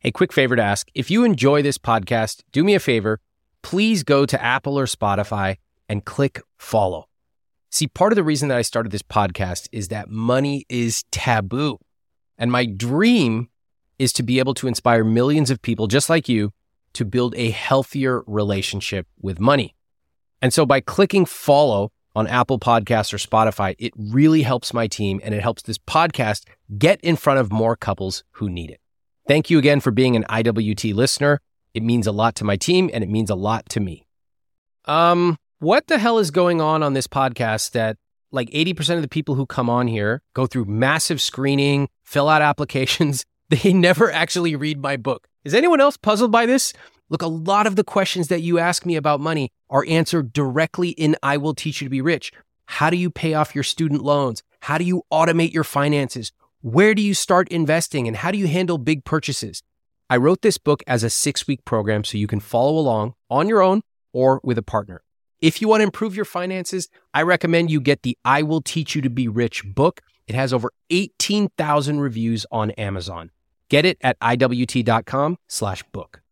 Hey, quick favor to ask. If you enjoy this podcast, do me a favor. Please go to Apple or Spotify and click follow. See, part of the reason that I started this podcast is that money is taboo. And my dream is to be able to inspire millions of people just like you to build a healthier relationship with money. And so by clicking follow on Apple Podcasts or Spotify, it really helps my team and it helps this podcast get in front of more couples who need it. Thank you again for being an IWT listener. It means a lot to my team and it means a lot to me. What the hell is going on this podcast that like 80% of the people who come on here go through massive screening, fill out applications. They never actually read my book. Is anyone else puzzled by this? Look, a lot of the questions that you ask me about money are answered directly in I Will Teach You to Be Rich. How do you pay off your student loans? How do you automate your finances? Where do you start investing? And how do you handle big purchases? I wrote this book as a 6-week program so you can follow along on your own or with a partner. If you want to improve your finances, I recommend you get the I Will Teach You to Be Rich book. It has over 18,000 reviews on Amazon. Get it at iwt.com/book.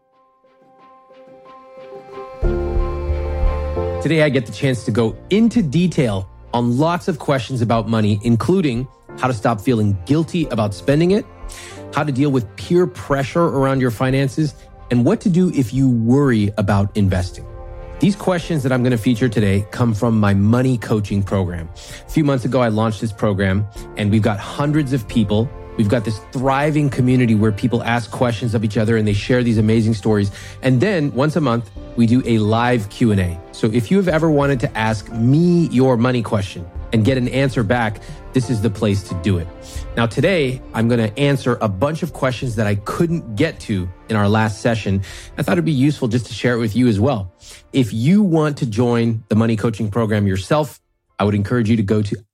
Today, I get the chance to go into detail on lots of questions about money, including how to stop feeling guilty about spending it, how to deal with peer pressure around your finances, and what to do if you worry about investing. These questions that I'm going to feature today come from my money coaching program. A few months ago, I launched this program and we've got hundreds of people. We've got this thriving community where people ask questions of each other and they share these amazing stories. And then once a month, we do a live Q&A. So if you have ever wanted to ask me your money question and get an answer back, this is the place to do it. Now today, I'm going to answer a bunch of questions that I couldn't get to in our last session. I thought it'd be useful just to share it with you as well. If you want to join the money coaching program yourself, I would encourage you to go to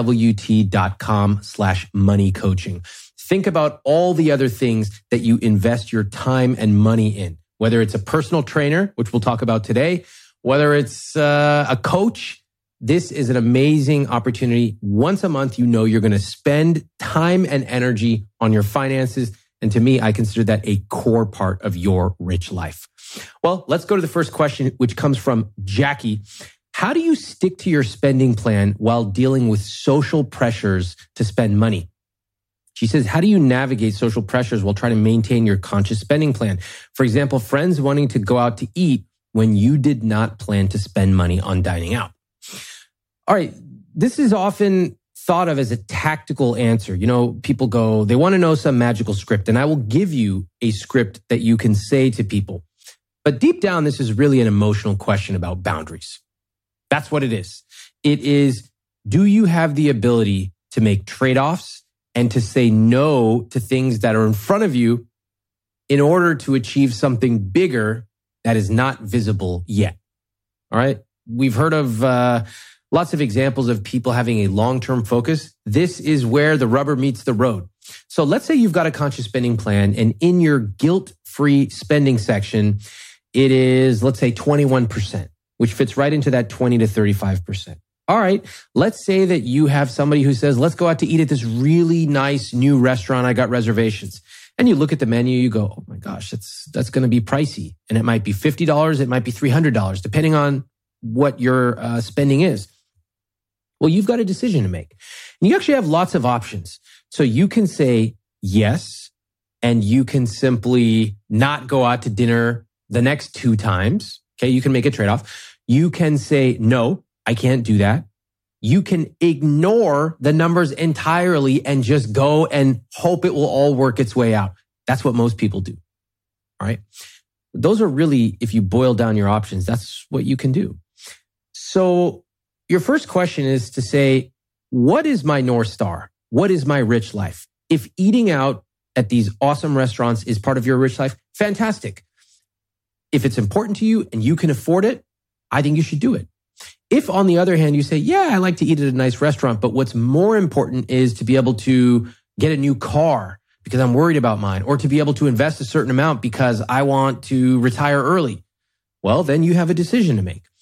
iwt.com/money coaching. Think about all the other things that you invest your time and money in, whether it's a personal trainer, which we'll talk about today, whether it's a coach. This is an amazing opportunity. Once a month, you know you're going to spend time and energy on your finances. And to me, I consider that a core part of your rich life. Well, let's go to the first question, which comes from Jackie. How do you stick to your spending plan while dealing with social pressures to spend money? She says, how do you navigate social pressures while trying to maintain your conscious spending plan? For example, friends wanting to go out to eat when you did not plan to spend money on dining out. All right, this is often thought of as a tactical answer. You know, people go, they want to know some magical script, and I will give you a script that you can say to people. But deep down, this is really an emotional question about boundaries. That's what it is. It is, do you have the ability to make trade-offs and to say no to things that are in front of you in order to achieve something bigger that is not visible yet? All right. We've heard of lots of examples of people having a long-term focus. This is where the rubber meets the road. So let's say you've got a conscious spending plan and in your guilt-free spending section, it is, let's say 21%, which fits right into that 20 to 35%. All right, let's say that you have somebody who says, let's go out to eat at this really nice new restaurant. I got reservations. And you look at the menu, you go, oh my gosh, that's going to be pricey. And it might be $50, it might be $300, depending on what your spending is. Well, you've got a decision to make. And you actually have lots of options. So you can say yes, and you can simply not go out to dinner the next 2 times. Okay, you can make a trade-off. You can say, no, I can't do that. You can ignore the numbers entirely and just go and hope it will all work its way out. That's what most people do. All right. Those are really, if you boil down your options, that's what you can do. So your first question is to say, what is my North Star? What is my rich life? If eating out at these awesome restaurants is part of your rich life, fantastic. If it's important to you and you can afford it, I think you should do it. If on the other hand, you say, yeah, I like to eat at a nice restaurant, but what's more important is to be able to get a new car because I'm worried about mine, or to be able to invest a certain amount because I want to retire early. Well, then you have a decision to make.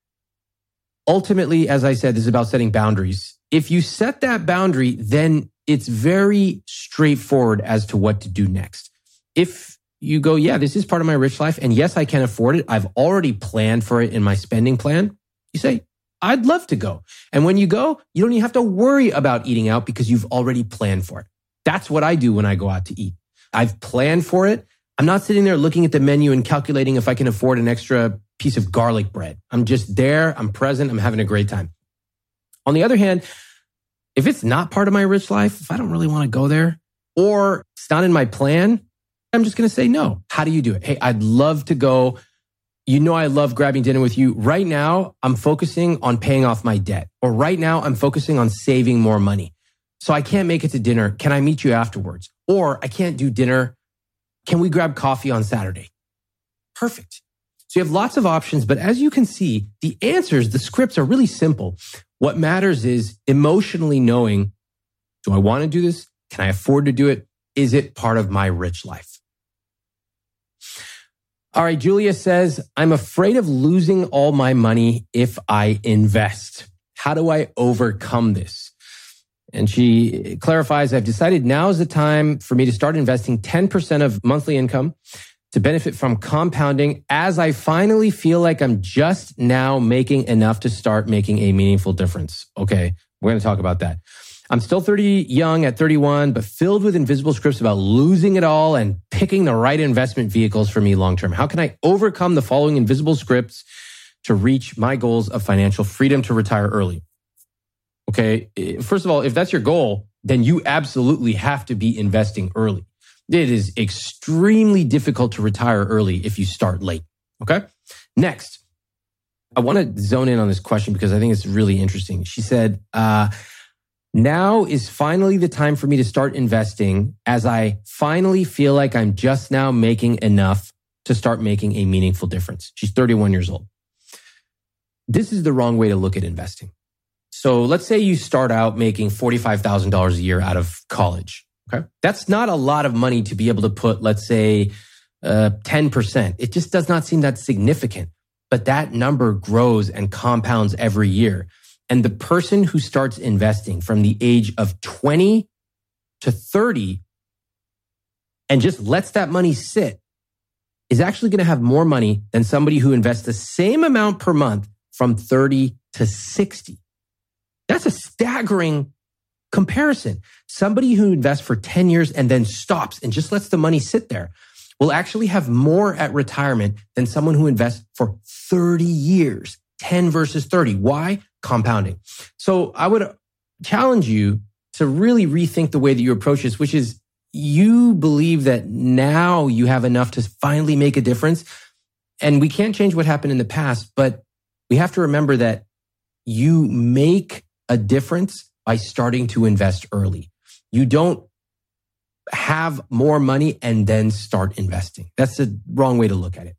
Ultimately, as I said, this is about setting boundaries. If you set that boundary, then it's very straightforward as to what to do next. If you go, yeah, this is part of my rich life, and yes, I can afford it. I've already planned for it in my spending plan. You say, I'd love to go. And when you go, you don't even have to worry about eating out because you've already planned for it. That's what I do when I go out to eat. I've planned for it. I'm not sitting there looking at the menu and calculating if I can afford an extra piece of garlic bread. I'm just there. I'm present. I'm having a great time. On the other hand, if it's not part of my rich life, if I don't really want to go there or it's not in my plan, I'm just going to say no. How do you do it? Hey, I'd love to go. You know, I love grabbing dinner with you. Right now, I'm focusing on paying off my debt. Or right now, I'm focusing on saving more money. So I can't make it to dinner. Can I meet you afterwards? Or I can't do dinner. Can we grab coffee on Saturday? Perfect. So you have lots of options, but as you can see, the answers, the scripts are really simple. What matters is emotionally knowing, do I want to do this? Can I afford to do it? Is it part of my rich life? All right, Julia says, I'm afraid of losing all my money if I invest. How do I overcome this? And she clarifies, I've decided now is the time for me to start investing 10% of monthly income to benefit from compounding as I finally feel like I'm just now making enough to start making a meaningful difference. Okay, we're going to talk about that. I'm still 30 young at 31, but filled with invisible scripts about losing it all and picking the right investment vehicles for me long term. How can I overcome the following invisible scripts to reach my goals of financial freedom to retire early? Okay, first of all, if that's your goal, then you absolutely have to be investing early. It is extremely difficult to retire early if you start late. Okay, next, I want to zone in on this question because I think it's really interesting. She said, now is finally the time for me to start investing as I finally feel like I'm just now making enough to start making a meaningful difference. She's 31 years old. This is the wrong way to look at investing. So let's say you start out making $45,000 a year out of college. Okay. That's not a lot of money to be able to put, let's say, 10%. It just does not seem that significant, but that number grows and compounds every year. And the person who starts investing from the age of 20 to 30 and just lets that money sit is actually going to have more money than somebody who invests the same amount per month from 30 to 60. That's a staggering comparison. Somebody who invests for 10 years and then stops and just lets the money sit there will actually have more at retirement than someone who invests for 30 years, 10 versus 30. Why? Compounding. So I would challenge you to really rethink the way that you approach this, which is you believe that now you have enough to finally make a difference. And we can't change what happened in the past, but we have to remember that you make a difference by starting to invest early. You don't have more money and then start investing. That's the wrong way to look at it.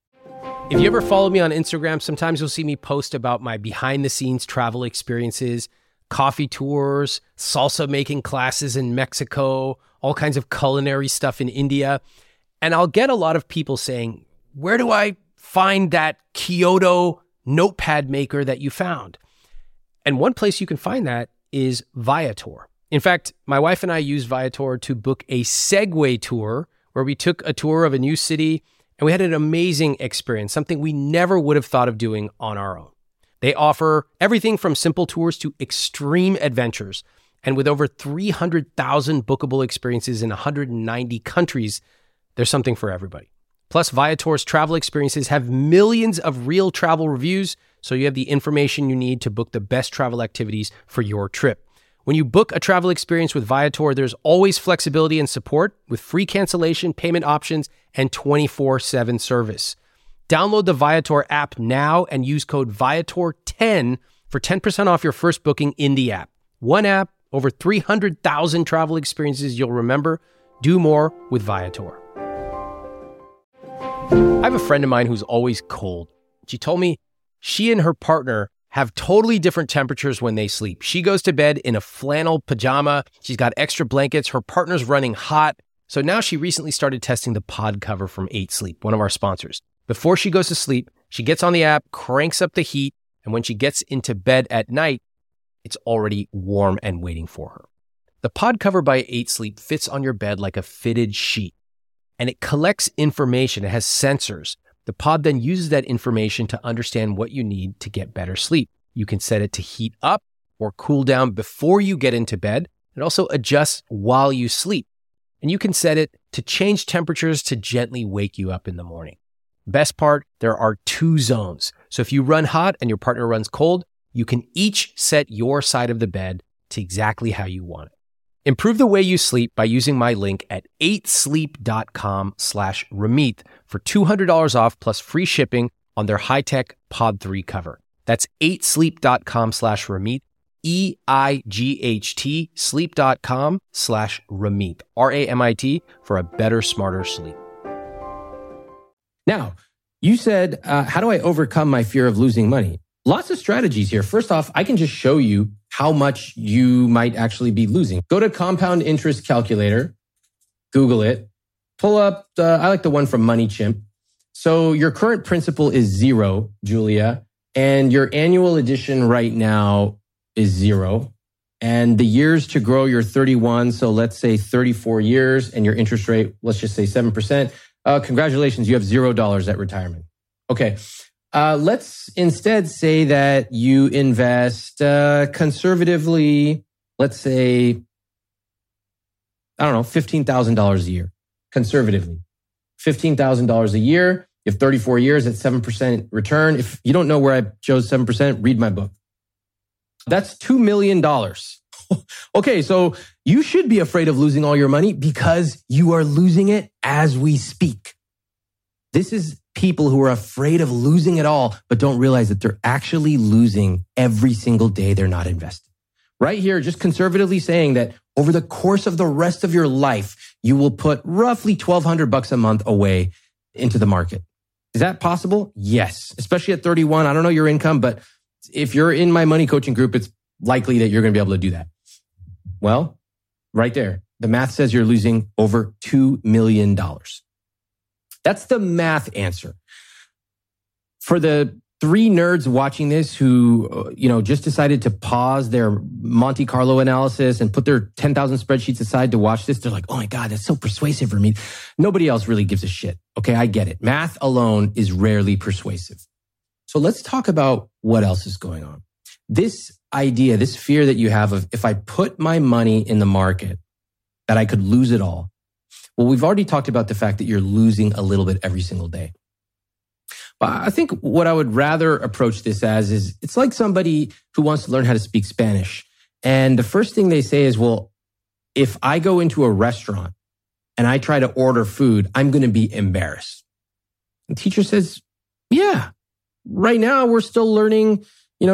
If you ever follow me on Instagram, sometimes you'll see me post about my behind the scenes travel experiences, coffee tours, salsa making classes in Mexico, all kinds of culinary stuff in India. And I'll get a lot of people saying, where do I find that Kyoto notepad maker that you found? And one place you can find that is Viator. In fact, my wife and I used Viator to book a Segway tour where we took a tour of a new city and we had an amazing experience, something we never would have thought of doing on our own. They offer everything from simple tours to extreme adventures. And with over 300,000 bookable experiences in 190 countries, there's something for everybody. Plus, Viator's travel experiences have millions of real travel reviews, so you have the information you need to book the best travel activities for your trip. When you book a travel experience with Viator, there's always flexibility and support with free cancellation, payment options, and 24/7 service. Download the Viator app now and use code Viator10 for 10% off your first booking in the app. One app, over 300,000 travel experiences you'll remember. Do more with Viator. I have a friend of mine who's always cold. She told me she and her partner have totally different temperatures when they sleep. She goes to bed in a flannel pajama. She's got extra blankets. Her partner's running hot. So now she recently started testing the pod cover from 8 Sleep, one of our sponsors. Before she goes to sleep, she gets on the app, cranks up the heat, and when she gets into bed at night, it's already warm and waiting for her. The pod cover by 8 Sleep fits on your bed like a fitted sheet. and it collects information. It has sensors. The pod then uses that information to understand what you need to get better sleep. You can set it to heat up or cool down before you get into bed. It also adjusts while you sleep. And you can set it to change temperatures to gently wake you up in the morning. Best part, there are 2 zones. So if you run hot and your partner runs cold, you can each set your side of the bed to exactly how you want it. Improve the way you sleep by using my link at 8sleep.com/Ramit for $200 off plus free shipping on their high-tech Pod 3 cover. That's 8sleep.com/Ramit, EIGHT, sleep.com/Ramit, RAMIT, for a better, smarter sleep. Now, you said, how do I overcome my fear of losing money? Lots of strategies here. First off, I can just show you how much you might actually be losing. Go to Compound Interest Calculator, Google it, pull up, I like the one from MoneyChimp. So your current principal is 0, Julia, and your annual addition right now is 0. And the years to grow, you're 31. So let's say 34 years and your interest rate, let's just say 7%. Congratulations, you have $0 at retirement. Okay. Let's instead say that you invest conservatively, let's say, I don't know, $15,000 a year. Conservatively. $15,000 a year. You have 34 years at 7% return. If you don't know where I chose 7%, read my book. That's $2 million. Okay, so you should be afraid of losing all your money because you are losing it as we speak. This is people who are afraid of losing it all, but don't realize that they're actually losing every single day they're not investing. Right here, just conservatively saying that over the course of the rest of your life, you will put roughly $1,200 a month away into the market. Is that possible? Yes, especially at 31. I don't know your income, but if you're in my money coaching group, it's likely that you're going to be able to do that. Well, right there, the math says you're losing over $2 million. That's the math answer. For the 3 nerds watching this who, just decided to pause their Monte Carlo analysis and put their 10,000 spreadsheets aside to watch this, they're like, oh my God, that's so persuasive for me. Nobody else really gives a shit. Okay, I get it. Math alone is rarely persuasive. So let's talk about what else is going on. This idea, this fear that you have of if I put my money in the market, that I could lose it all. Well, we've already talked about the fact that you're losing a little bit every single day. But I think what I would rather approach this as is it's like somebody who wants to learn how to speak Spanish. And the first thing they say is, well, if I go into a restaurant and I try to order food, I'm going to be embarrassed. The teacher says, yeah, right now we're still learning,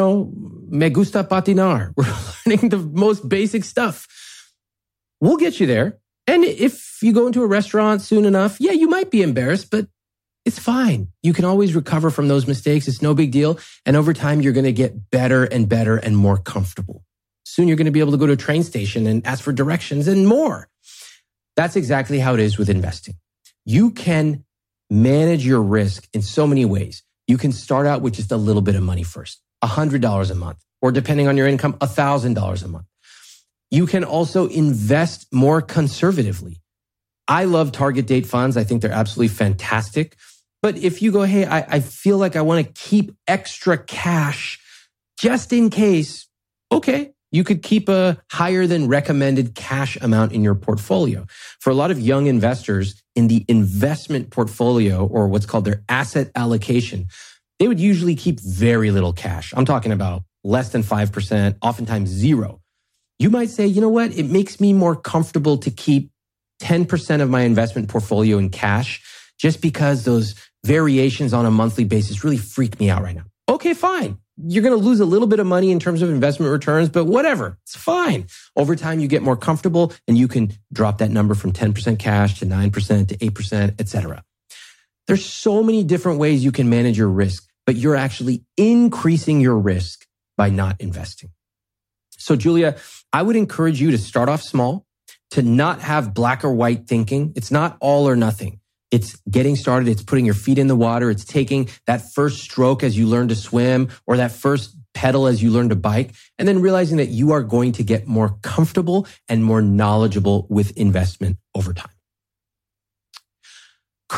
me gusta patinar. We're learning the most basic stuff. We'll get you there. And if you go into a restaurant soon enough, yeah, you might be embarrassed, but it's fine. You can always recover from those mistakes. It's no big deal. And over time, you're going to get better and better and more comfortable. Soon, you're going to be able to go to a train station and ask for directions and more. That's exactly how it is with investing. You can manage your risk in so many ways. You can start out with just a little bit of money first, $100 a month, or depending on your income, $1,000 a month. You can also invest more conservatively. I love target date funds. I think they're absolutely fantastic. But if you go, hey, I feel like I want to keep extra cash just in case, okay, you could keep a higher than recommended cash amount in your portfolio. For a lot of young investors in the investment portfolio, or what's called their asset allocation, they would usually keep very little cash. I'm talking about less than 5%, oftentimes 0. You might say, you know what? It makes me more comfortable to keep 10% of my investment portfolio in cash just because those variations on a monthly basis really freak me out right now. Okay, fine. You're going to lose a little bit of money in terms of investment returns, but whatever. It's fine. Over time, you get more comfortable and you can drop that number from 10% cash to 9% to 8%, etc. There's so many different ways you can manage your risk, but you're actually increasing your risk by not investing. So Julia, I would encourage you to start off small, to not have black or white thinking. It's not all or nothing. It's getting started. It's putting your feet in the water. It's taking that first stroke as you learn to swim or that first pedal as you learn to bike, and then realizing that you are going to get more comfortable and more knowledgeable with investment over time.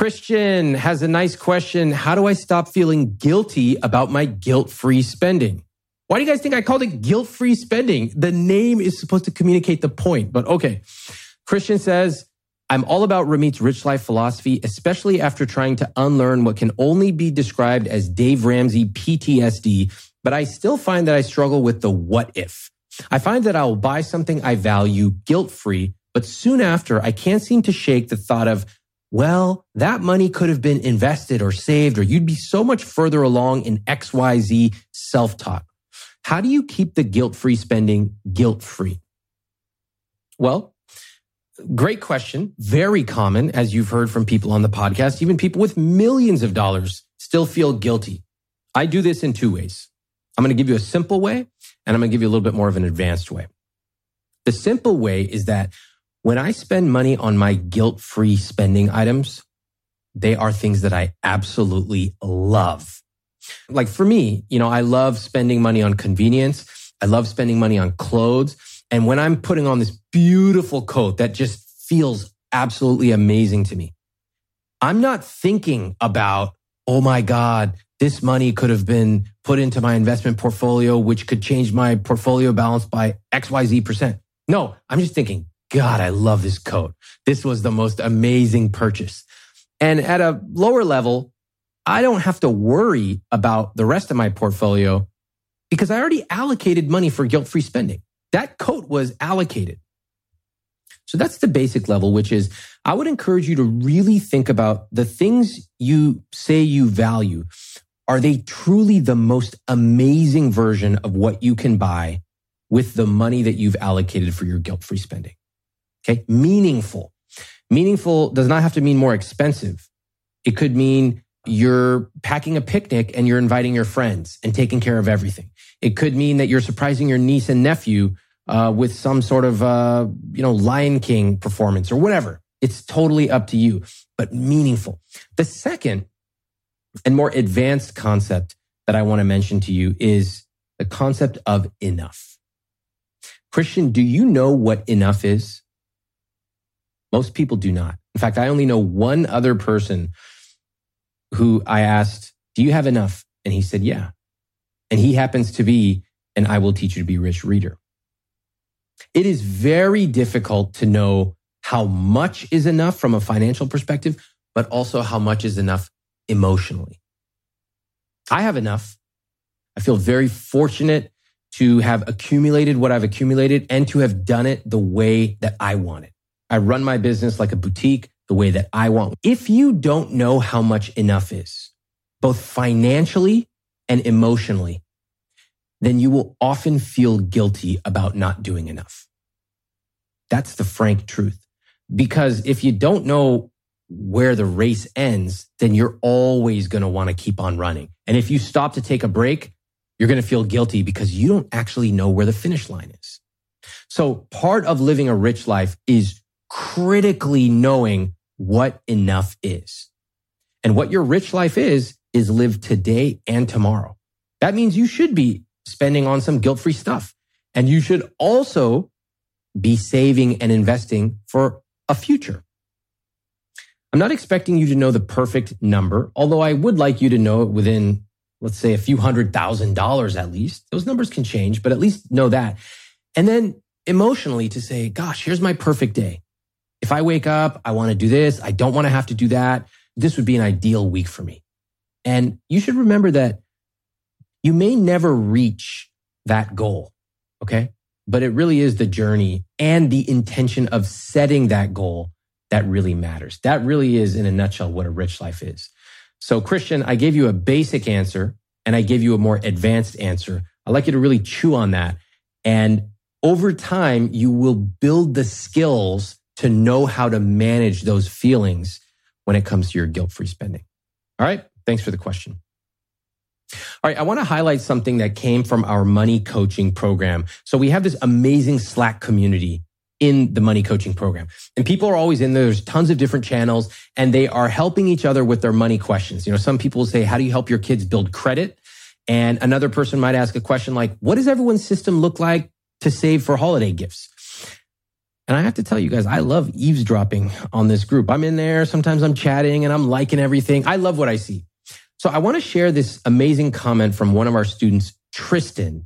Christian has a nice question. How do I stop feeling guilty about my guilt-free spending? Why do you guys think I called it guilt-free spending? The name is supposed to communicate the point, but okay. Christian says, I'm all about Ramit's Rich Life philosophy, especially after trying to unlearn what can only be described as Dave Ramsey PTSD, but I still find that I struggle with the what if. I find that I will buy something I value guilt-free, but soon after, I can't seem to shake the thought of, well, that money could have been invested or saved, or you'd be so much further along in XYZ self-talk. How do you keep the guilt-free spending guilt-free? Well, great question. Very common, as you've heard from people on the podcast. Even people with millions of dollars still feel guilty. I do this in two ways. I'm going to give you a simple way, and I'm going to give you a little bit more of an advanced way. The simple way is that when I spend money on my guilt-free spending items, they are things that I absolutely love. Like for me, I love spending money on convenience. I love spending money on clothes. And when I'm putting on this beautiful coat that just feels absolutely amazing to me, I'm not thinking about, oh my God, this money could have been put into my investment portfolio, which could change my portfolio balance by XYZ%. No, I'm just thinking, God, I love this coat. This was the most amazing purchase. And at a lower level, I don't have to worry about the rest of my portfolio because I already allocated money for guilt-free spending. That coat was allocated. So that's the basic level, which is I would encourage you to really think about the things you say you value. Are they truly the most amazing version of what you can buy with the money that you've allocated for your guilt-free spending? Okay. Meaningful. Meaningful does not have to mean more expensive. It could mean you're packing a picnic and you're inviting your friends and taking care of everything. It could mean that you're surprising your niece and nephew with some sort of, Lion King performance or whatever. It's totally up to you, but meaningful. The second and more advanced concept that I want to mention to you is the concept of enough. Christian, do you know what enough is? Most people do not. In fact, I only know one other person who I asked, do you have enough? And he said, yeah. And he happens to be an I Will Teach You to Be Rich reader. It is very difficult to know how much is enough from a financial perspective, but also how much is enough emotionally. I have enough. I feel very fortunate to have accumulated what I've accumulated and to have done it the way that I want it. I run my business like a boutique the way that I want. If you don't know how much enough is, both financially and emotionally, then you will often feel guilty about not doing enough. That's the frank truth. Because if you don't know where the race ends, then you're always going to want to keep on running. And if you stop to take a break, you're going to feel guilty because you don't actually know where the finish line is. So part of living a rich life is critically knowing what enough is. And what your rich life is live today and tomorrow. That means you should be spending on some guilt-free stuff. And you should also be saving and investing for a future. I'm not expecting you to know the perfect number, although I would like you to know it within, let's say, a few $100,000 at least. Those numbers can change, but at least know that. And then emotionally to say, gosh, here's my perfect day. If I wake up, I want to do this. I don't want to have to do that. This would be an ideal week for me. And you should remember that you may never reach that goal, okay? But it really is the journey and the intention of setting that goal that really matters. That really is, in a nutshell, what a rich life is. So, Christian, I gave you a basic answer and I gave you a more advanced answer. I'd like you to really chew on that. And over time, you will build the skills to know how to manage those feelings when it comes to your guilt-free spending. All right. Thanks for the question. All right. I want to highlight something that came from our money coaching program. So we have this amazing Slack community in the money coaching program, and people are always in there. There's tons of different channels and they are helping each other with their money questions. Some people will say, how do you help your kids build credit? And another person might ask a question like, what does everyone's system look like to save for holiday gifts? And I have to tell you guys, I love eavesdropping on this group. I'm in there. Sometimes I'm chatting and I'm liking everything. I love what I see. So I want to share this amazing comment from one of our students, Tristan,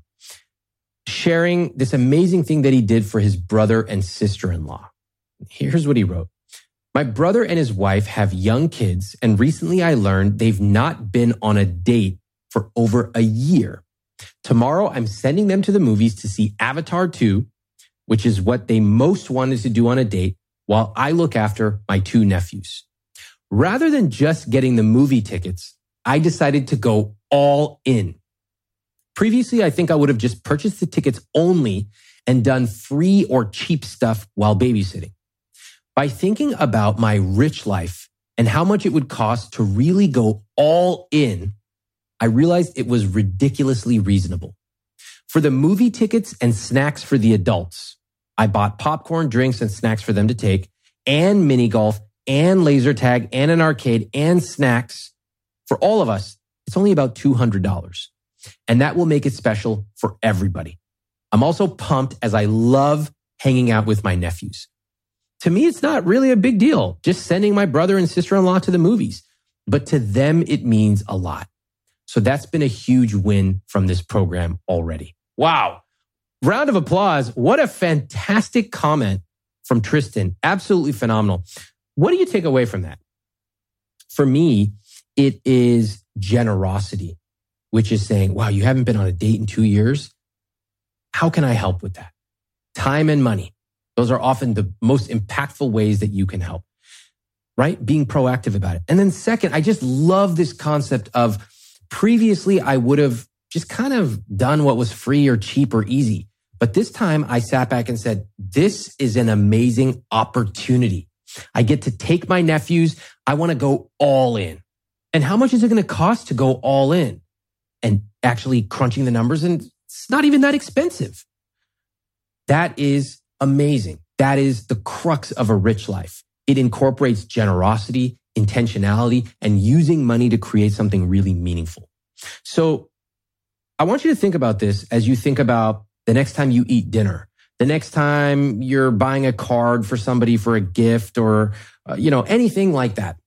sharing this amazing thing that he did for his brother and sister-in-law. Here's what he wrote. My brother and his wife have young kids, and recently I learned they've not been on a date for over a year. Tomorrow, I'm sending them to the movies to see Avatar 2, which is what they most wanted to do on a date, while I look after my two nephews. Rather than just getting the movie tickets, I decided to go all in. Previously, I think I would have just purchased the tickets only and done free or cheap stuff while babysitting. By thinking about my rich life and how much it would cost to really go all in, I realized it was ridiculously reasonable. For the movie tickets and snacks for the adults, I bought popcorn, drinks, and snacks for them to take, and mini golf, and laser tag, and an arcade, and snacks. For all of us, it's only about $200. And that will make it special for everybody. I'm also pumped as I love hanging out with my nephews. To me, it's not really a big deal, just sending my brother and sister-in-law to the movies. But to them, it means a lot. So that's been a huge win from this program already. Wow. Round of applause. What a fantastic comment from Tristan. Absolutely phenomenal. What do you take away from that? For me, it is generosity, which is saying, wow, you haven't been on a date in 2 years. How can I help with that? Time and money. Those are often the most impactful ways that you can help, right? Being proactive about it. And then second, I just love this concept of previously I would have just kind of done what was free or cheap or easy. But this time I sat back and said, this is an amazing opportunity. I get to take my nephews. I want to go all in. And how much is it going to cost to go all in? And actually crunching the numbers, and it's not even that expensive. That is amazing. That is the crux of a rich life. It incorporates generosity, intentionality, and using money to create something really meaningful. So I want you to think about this as you think about the next time you eat dinner, the next time you're buying a card for somebody for a gift or, anything like that.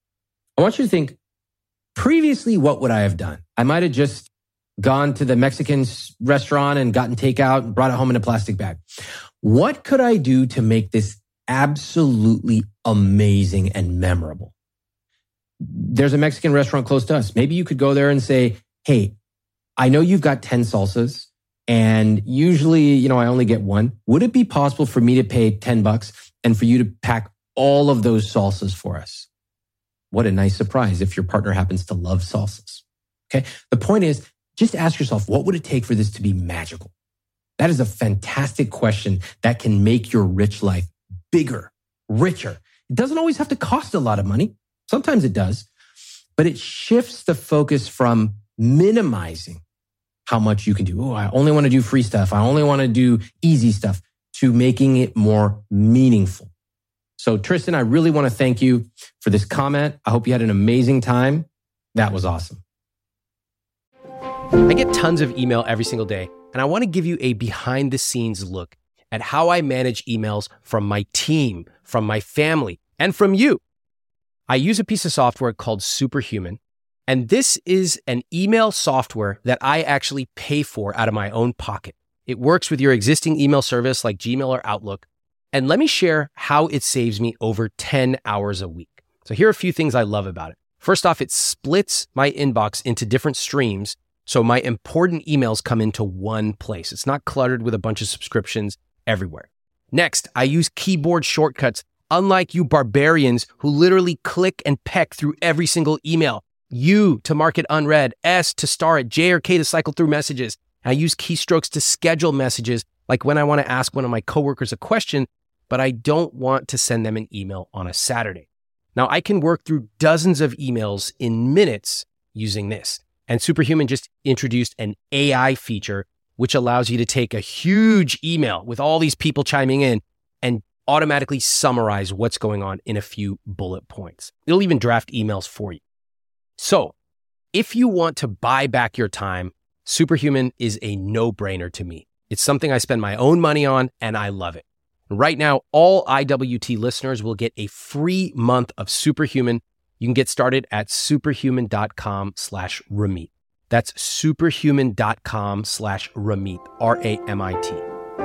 I want you to think, previously, what would I have done? I might have just gone to the Mexican restaurant and gotten takeout and brought it home in a plastic bag. What could I do to make this absolutely amazing and memorable? There's a Mexican restaurant close to us. Maybe you could go there and say, hey, I know you've got 10 salsas and usually, I only get one. Would it be possible for me to pay $10 and for you to pack all of those salsas for us? What a nice surprise if your partner happens to love salsas. Okay. The point is, just ask yourself, what would it take for this to be magical? That is a fantastic question that can make your rich life bigger, richer. It doesn't always have to cost a lot of money. Sometimes it does, but it shifts the focus from minimizing how much you can do. Oh, I only want to do free stuff. I only want to do easy stuff, to making it more meaningful. So Tristan, I really want to thank you for this comment. I hope you had an amazing time. That was awesome. I get tons of email every single day, and I want to give you a behind the scenes look at how I manage emails from my team, from my family, and from you. I use a piece of software called Superhuman, and this is an email software that I actually pay for out of my own pocket. It works with your existing email service like Gmail or Outlook. And let me share how it saves me over 10 hours a week. So here are a few things I love about it. First off, it splits my inbox into different streams, so my important emails come into one place. It's not cluttered with a bunch of subscriptions everywhere. Next, I use keyboard shortcuts, unlike you barbarians who literally click and peck through every single email. U to mark it unread, S to star it, J or K to cycle through messages. I use keystrokes to schedule messages, like when I want to ask one of my coworkers a question, but I don't want to send them an email on a Saturday. Now, I can work through dozens of emails in minutes using this. And Superhuman just introduced an AI feature, which allows you to take a huge email with all these people chiming in and automatically summarize what's going on in a few bullet points. It'll even draft emails for you. So if you want to buy back your time, Superhuman is a no-brainer to me. It's something I spend my own money on, and I love it. Right now, all IWT listeners will get a free month of Superhuman. You can get started at superhuman.com/Ramit. That's superhuman.com/Ramit, R-A-M-I-T.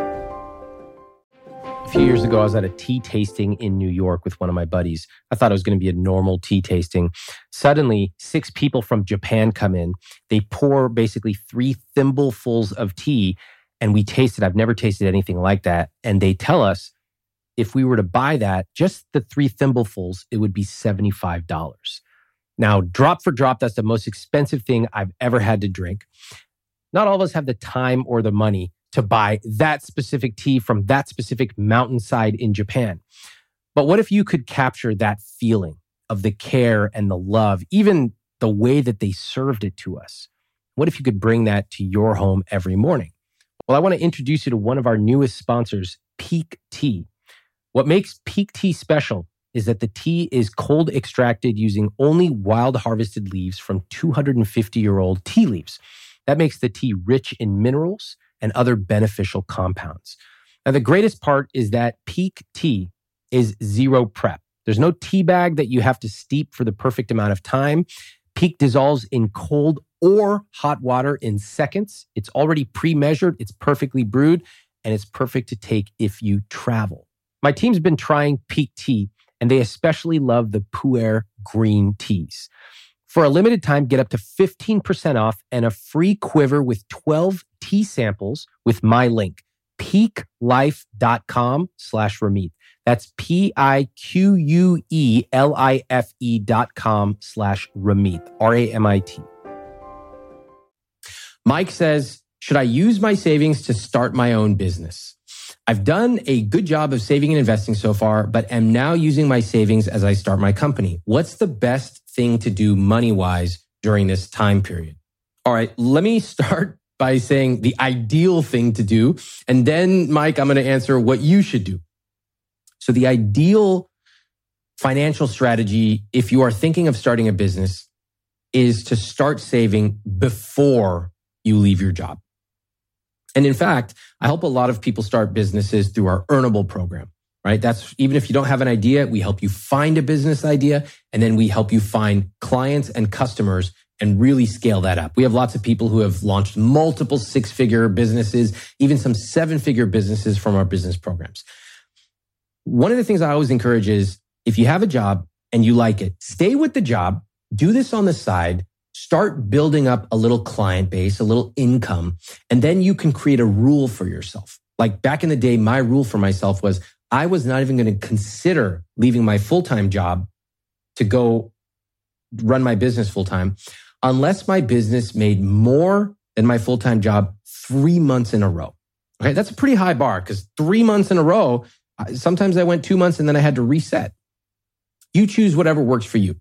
A few years ago, I was at a tea tasting in New York with one of my buddies. I thought it was going to be a normal tea tasting. Suddenly, 6 people from Japan come in. They pour basically 3 thimblefuls of tea, and we tasted. I've never tasted anything like that. And they tell us if we were to buy that, just the 3 thimblefuls, it would be $75. Now, drop for drop, that's the most expensive thing I've ever had to drink. Not all of us have the time or the money to buy that specific tea from that specific mountainside in Japan. But what if you could capture that feeling of the care and the love, even the way that they served it to us? What if you could bring that to your home every morning? Well, I want to introduce you to one of our newest sponsors, Pique Tea. What makes Pique Tea special is that the tea is cold extracted using only wild harvested leaves from 250-year-old tea leaves. That makes the tea rich in minerals and other beneficial compounds. Now, the greatest part is that Pique Tea is zero prep. There's no tea bag that you have to steep for the perfect amount of time. Pique dissolves in cold or hot water in seconds. It's already pre-measured, it's perfectly brewed, and it's perfect to take if you travel. My team's been trying Pique Tea, and they especially love the Pu'er green teas. For a limited time, get up to 15% off and a free quiver with 12 tea samples with my link, piquelife.com/Ramit. That's piquelife.com/Ramit, R-A-M-I-T. Mike says, should I use my savings to start my own business? I've done a good job of saving and investing so far, but am now using my savings as I start my company. What's the best thing to do money-wise during this time period? All right, let me start by saying the ideal thing to do. And then, Mike, I'm going to answer what you should do. So the ideal financial strategy, if you are thinking of starting a business, is to start saving before you leave your job. And in fact, I help a lot of people start businesses through our Earnable program, right? That's even if you don't have an idea, we help you find a business idea, and then we help you find clients and customers and really scale that up. We have lots of people who have launched multiple 6-figure businesses, even some 7-figure businesses from our business programs. One of the things I always encourage is if you have a job and you like it, stay with the job, do this on the side, start building up a little client base, a little income, and then you can create a rule for yourself. Like back in the day, my rule for myself was I was not even going to consider leaving my full-time job to go run my business full-time unless my business made more than my full-time job 3 months in a row. Okay, that's a pretty high bar because 3 months in a row, sometimes I went 2 months and then I had to reset. You choose whatever works for you.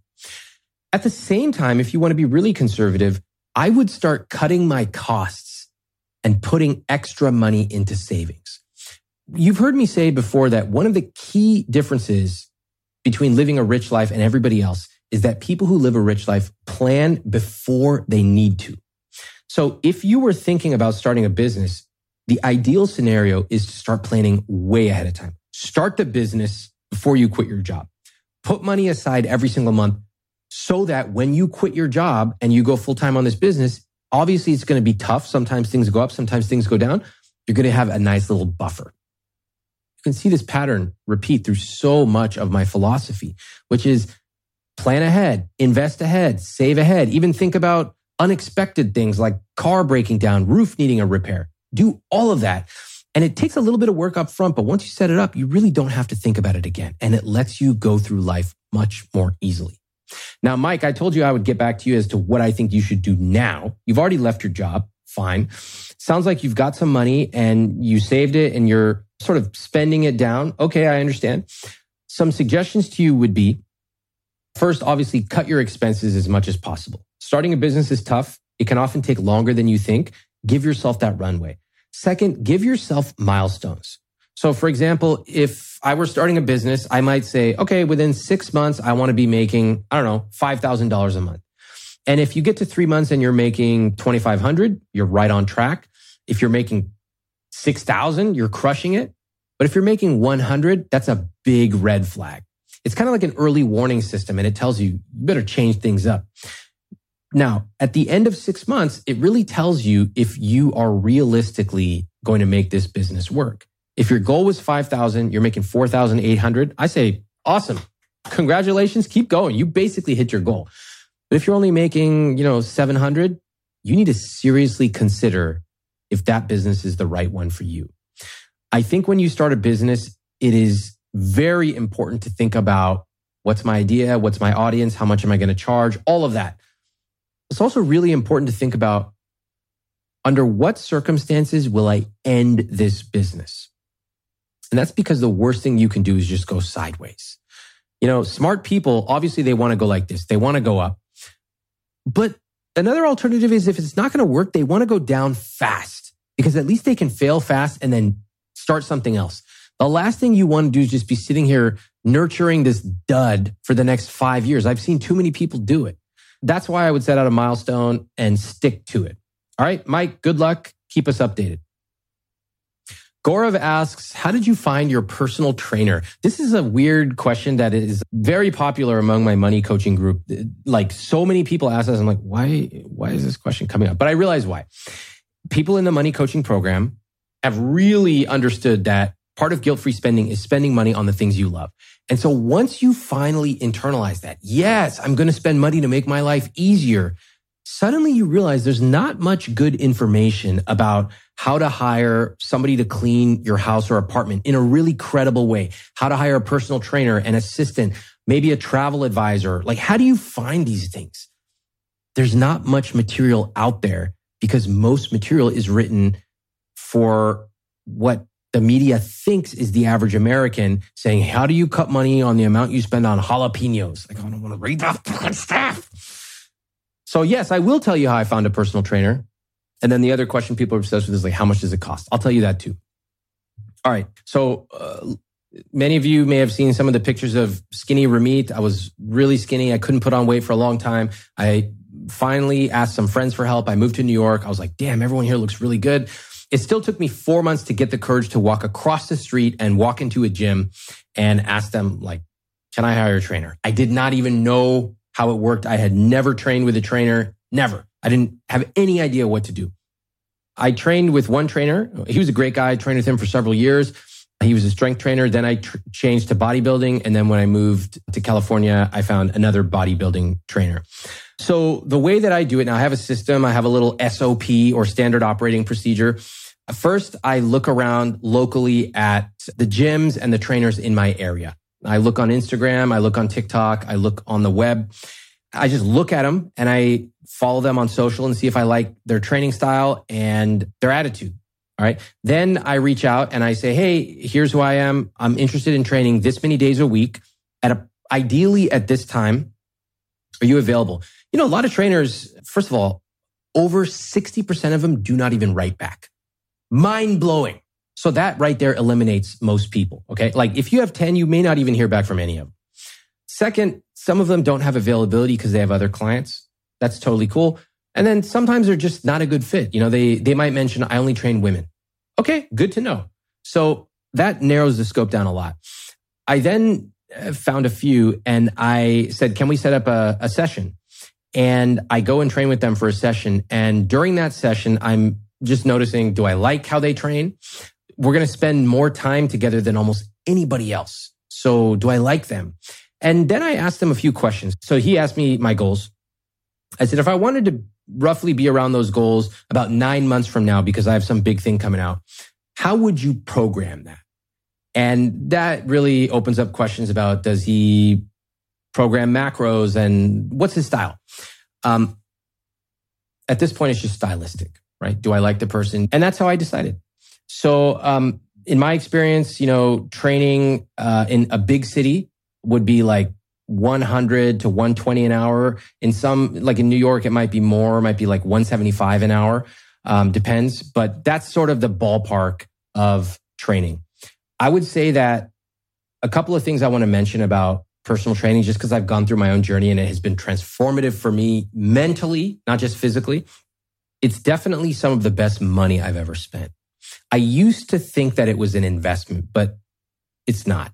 At the same time, if you want to be really conservative, I would start cutting my costs and putting extra money into savings. You've heard me say before that one of the key differences between living a rich life and everybody else is that people who live a rich life plan before they need to. So if you were thinking about starting a business, the ideal scenario is to start planning way ahead of time. Start the business before you quit your job. Put money aside every single month so that when you quit your job and you go full-time on this business, obviously it's going to be tough. Sometimes things go up, sometimes things go down. You're going to have a nice little buffer. You can see this pattern repeat through so much of my philosophy, which is plan ahead, invest ahead, save ahead. Even think about unexpected things like car breaking down, roof needing a repair. Do all of that. And it takes a little bit of work up front, but once you set it up, you really don't have to think about it again. And it lets you go through life much more easily. Now, Mike, I told you I would get back to you as to what I think you should do now. You've already left your job. Fine. Sounds like you've got some money and you saved it and you're sort of spending it down. Okay, I understand. Some suggestions to you would be, first, obviously, cut your expenses as much as possible. Starting a business is tough. It can often take longer than you think. Give yourself that runway. Second, give yourself milestones. So for example, if I were starting a business, I might say, okay, within 6 months, I want to be making, $5,000 a month. And if you get to 3 months and you're making 2,500, you're right on track. If you're making 6,000, you're crushing it. But if you're making 100, that's a big red flag. It's kind of like an early warning system, and it tells you, you better change things up. Now, at the end of 6 months, it really tells you if you are realistically going to make this business work. If your goal was 5,000, you're making 4,800, I say, awesome. Congratulations, keep going. You basically hit your goal. But if you're only making, 700, you need to seriously consider if that business is the right one for you. I think when you start a business, it is very important to think about what's my idea, what's my audience, how much am I going to charge, all of that. It's also really important to think about under what circumstances will I end this business? And that's because the worst thing you can do is just go sideways. Smart people, obviously they want to go like this. They want to go up. But another alternative is if it's not going to work, they want to go down fast because at least they can fail fast and then start something else. The last thing you want to do is just be sitting here nurturing this dud for the next 5 years. I've seen too many people do it. That's why I would set out a milestone and stick to it. All right, Mike, good luck. Keep us updated. Gaurav asks, how did you find your personal trainer? This is a weird question that is very popular among my money coaching group. Like so many people ask us, I'm like, why is this question coming up? But I realize why. People in the money coaching program have really understood that part of guilt-free spending is spending money on the things you love. And so once you finally internalize that, yes, I'm going to spend money to make my life easier, suddenly you realize there's not much good information about how to hire somebody to clean your house or apartment in a really credible way, how to hire a personal trainer, an assistant, maybe a travel advisor. Like, how do you find these things? There's not much material out there because most material is written for what the media thinks is the average American, saying, how do you cut money on the amount you spend on jalapenos? Like, I don't want to read that fucking stuff. So yes, I will tell you how I found a personal trainer. And then the other question people are obsessed with is like, how much does it cost? I'll tell you that too. All right. So many of you may have seen some of the pictures of skinny Ramit. I was really skinny. I couldn't put on weight for a long time. I finally asked some friends for help. I moved to New York. I was like, damn, everyone here looks really good. It still took me 4 months to get the courage to walk across the street and walk into a gym and ask them, like, can I hire a trainer? I did not even know how it worked. I had never trained with a trainer. Never. I didn't have any idea what to do. I trained with one trainer. He was a great guy. I trained with him for several years. He was a strength trainer. Then I changed to bodybuilding. And then when I moved to California, I found another bodybuilding trainer. So the way that I do it now, I have a system. I have a little SOP or standard operating procedure. First, I look around locally at the gyms and the trainers in my area. I look on Instagram. I look on TikTok. I look on the web. I just look at them and I follow them on social and see if I like their training style and their attitude. All right. Then I reach out and I say, hey, here's who I am. I'm interested in training this many days a week ideally at this time. Are you available? A lot of trainers, first of all, over 60% of them do not even write back. Mind blowing. So that right there eliminates most people. Okay. Like if you have 10, you may not even hear back from any of them. Second, some of them don't have availability because they have other clients. That's totally cool. And then sometimes they're just not a good fit. They might mention, I only train women. Okay, good to know. So that narrows the scope down a lot. I then found a few and I said, can we set up a session? And I go and train with them for a session. And during that session, I'm just noticing, do I like how they train? We're going to spend more time together than almost anybody else. So do I like them? And then I asked him a few questions. So he asked me my goals. I said, if I wanted to roughly be around those goals about 9 months from now, because I have some big thing coming out, how would you program that? And that really opens up questions about, does he program macros and what's his style? At this point, it's just stylistic, right? Do I like the person? And that's how I decided. So in my experience, training in a big city would be like 100 to 120 an hour. In some, like in New York, it might be more, it might be like 175 an hour. Depends. But that's sort of the ballpark of training. I would say that a couple of things I want to mention about personal training, just because I've gone through my own journey and it has been transformative for me mentally, not just physically. It's definitely some of the best money I've ever spent. I used to think that it was an investment, but it's not.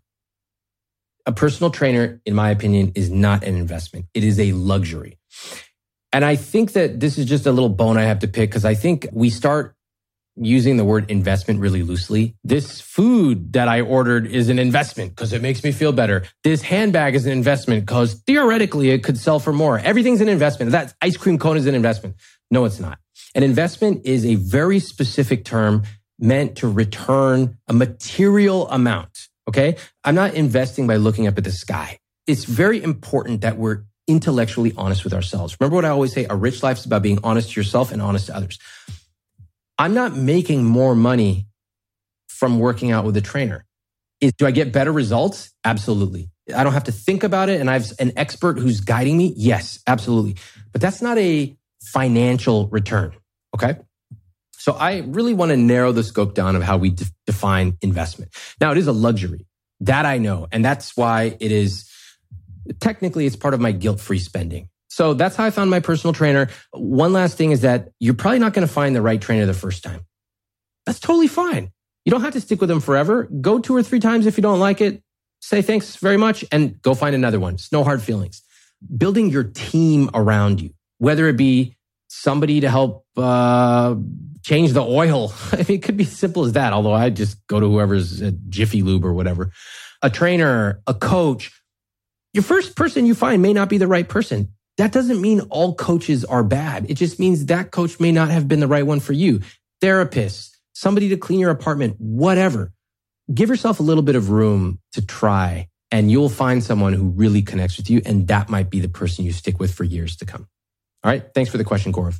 A personal trainer, in my opinion, is not an investment. It is a luxury. And I think that this is just a little bone I have to pick because I think we start using the word investment really loosely. This food that I ordered is an investment because it makes me feel better. This handbag is an investment because theoretically it could sell for more. Everything's an investment. That ice cream cone is an investment. No, it's not. An investment is a very specific term meant to return a material amount. Okay. I'm not investing by looking up at the sky. It's very important that we're intellectually honest with ourselves. Remember what I always say, a rich life is about being honest to yourself and honest to others. I'm not making more money from working out with a trainer. Do I get better results? Absolutely. I don't have to think about it and I have an expert who's guiding me? Yes, absolutely. But that's not a financial return. Okay. So I really want to narrow the scope down of how we define investment. Now, it is a luxury. That I know. And that's why it is, technically, it's part of my guilt-free spending. So that's how I found my personal trainer. One last thing is that you're probably not going to find the right trainer the first time. That's totally fine. You don't have to stick with them forever. Go 2 or 3 times if you don't like it. Say thanks very much and go find another one. It's no hard feelings. Building your team around you, whether it be somebody to help change the oil. I mean, it could be as simple as that, although I just go to whoever's at Jiffy Lube or whatever. A trainer, a coach. Your first person you find may not be the right person. That doesn't mean all coaches are bad. It just means that coach may not have been the right one for you. Therapists, somebody to clean your apartment, whatever. Give yourself a little bit of room to try and you'll find someone who really connects with you. And that might be the person you stick with for years to come. All right. Thanks for the question, Gaurav.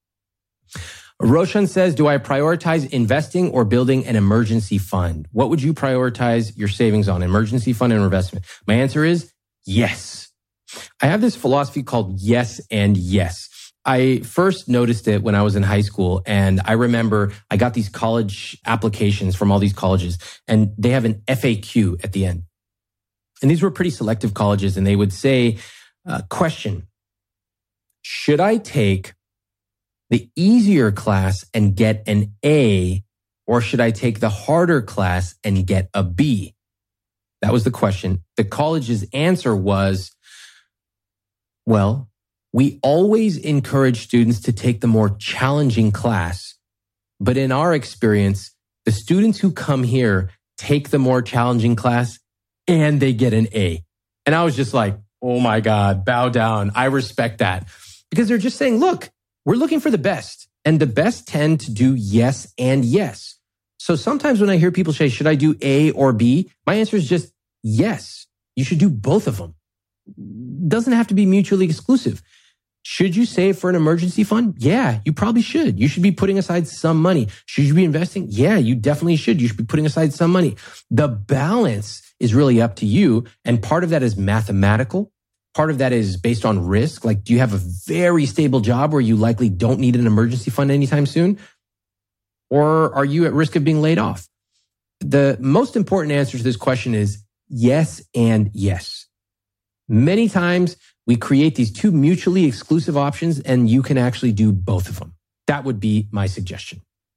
Roshan says, do I prioritize investing or building an emergency fund? What would you prioritize your savings on, emergency fund and investment? My answer is yes. I have this philosophy called yes and yes. I first noticed it when I was in high school. And I remember I got these college applications from all these colleges and they have an FAQ at the end. And these were pretty selective colleges. And they would say, question, should I take the easier class and get an A, or should I take the harder class and get a B? That was the question. The college's answer was, well, we always encourage students to take the more challenging class. But in our experience, the students who come here take the more challenging class and they get an A. And I was just like, oh my God, bow down. I respect that. Because they're just saying, look, we're looking for the best. And the best tend to do yes and yes. So sometimes when I hear people say, should I do A or B? My answer is just yes. You should do both of them. Doesn't have to be mutually exclusive. Should you save for an emergency fund? Yeah, you probably should. You should be putting aside some money. Should you be investing? Yeah, you definitely should. You should be putting aside some money. The balance is really up to you. And part of that is mathematical. Part of that is based on risk. Like, do you have a very stable job where you likely don't need an emergency fund anytime soon? Or are you at risk of being laid off? The most important answer to this question is yes and yes. Many times we create these two mutually exclusive options and you can actually do both of them. That would be my suggestion.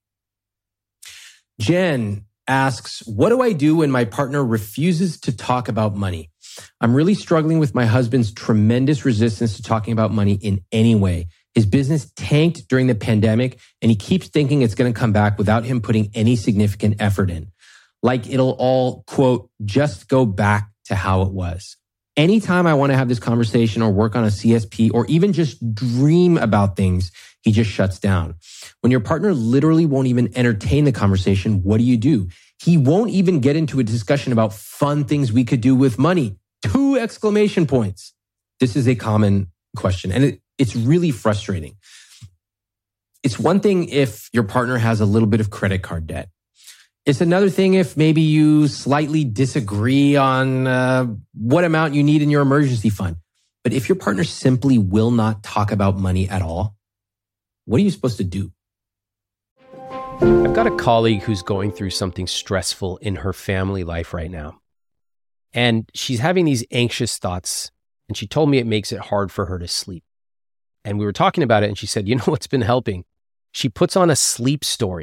Jen asks, what do I do when my partner refuses to talk about money? I'm really struggling with my husband's tremendous resistance to talking about money in any way. His business tanked during the pandemic and he keeps thinking it's going to come back without him putting any significant effort in. Like it'll all, quote, just go back to how it was. Anytime I want to have this conversation or work on a CSP or even just dream about things, he just shuts down. When your partner literally won't even entertain the conversation, what do? He won't even get into a discussion about fun things we could do with money. 2 exclamation points. This is a common question and it's really frustrating. It's one thing if your partner has a little bit of credit card debt. It's another thing if maybe you slightly disagree on what amount you need in your emergency fund. But if your partner simply will not talk about money at all, what are you supposed to do? I've got a colleague who's going through something stressful in her family life right now. And she's having these anxious thoughts. And she told me it makes it hard for her to sleep. And we were talking about it and she said, you know what's been helping? She puts on a sleep story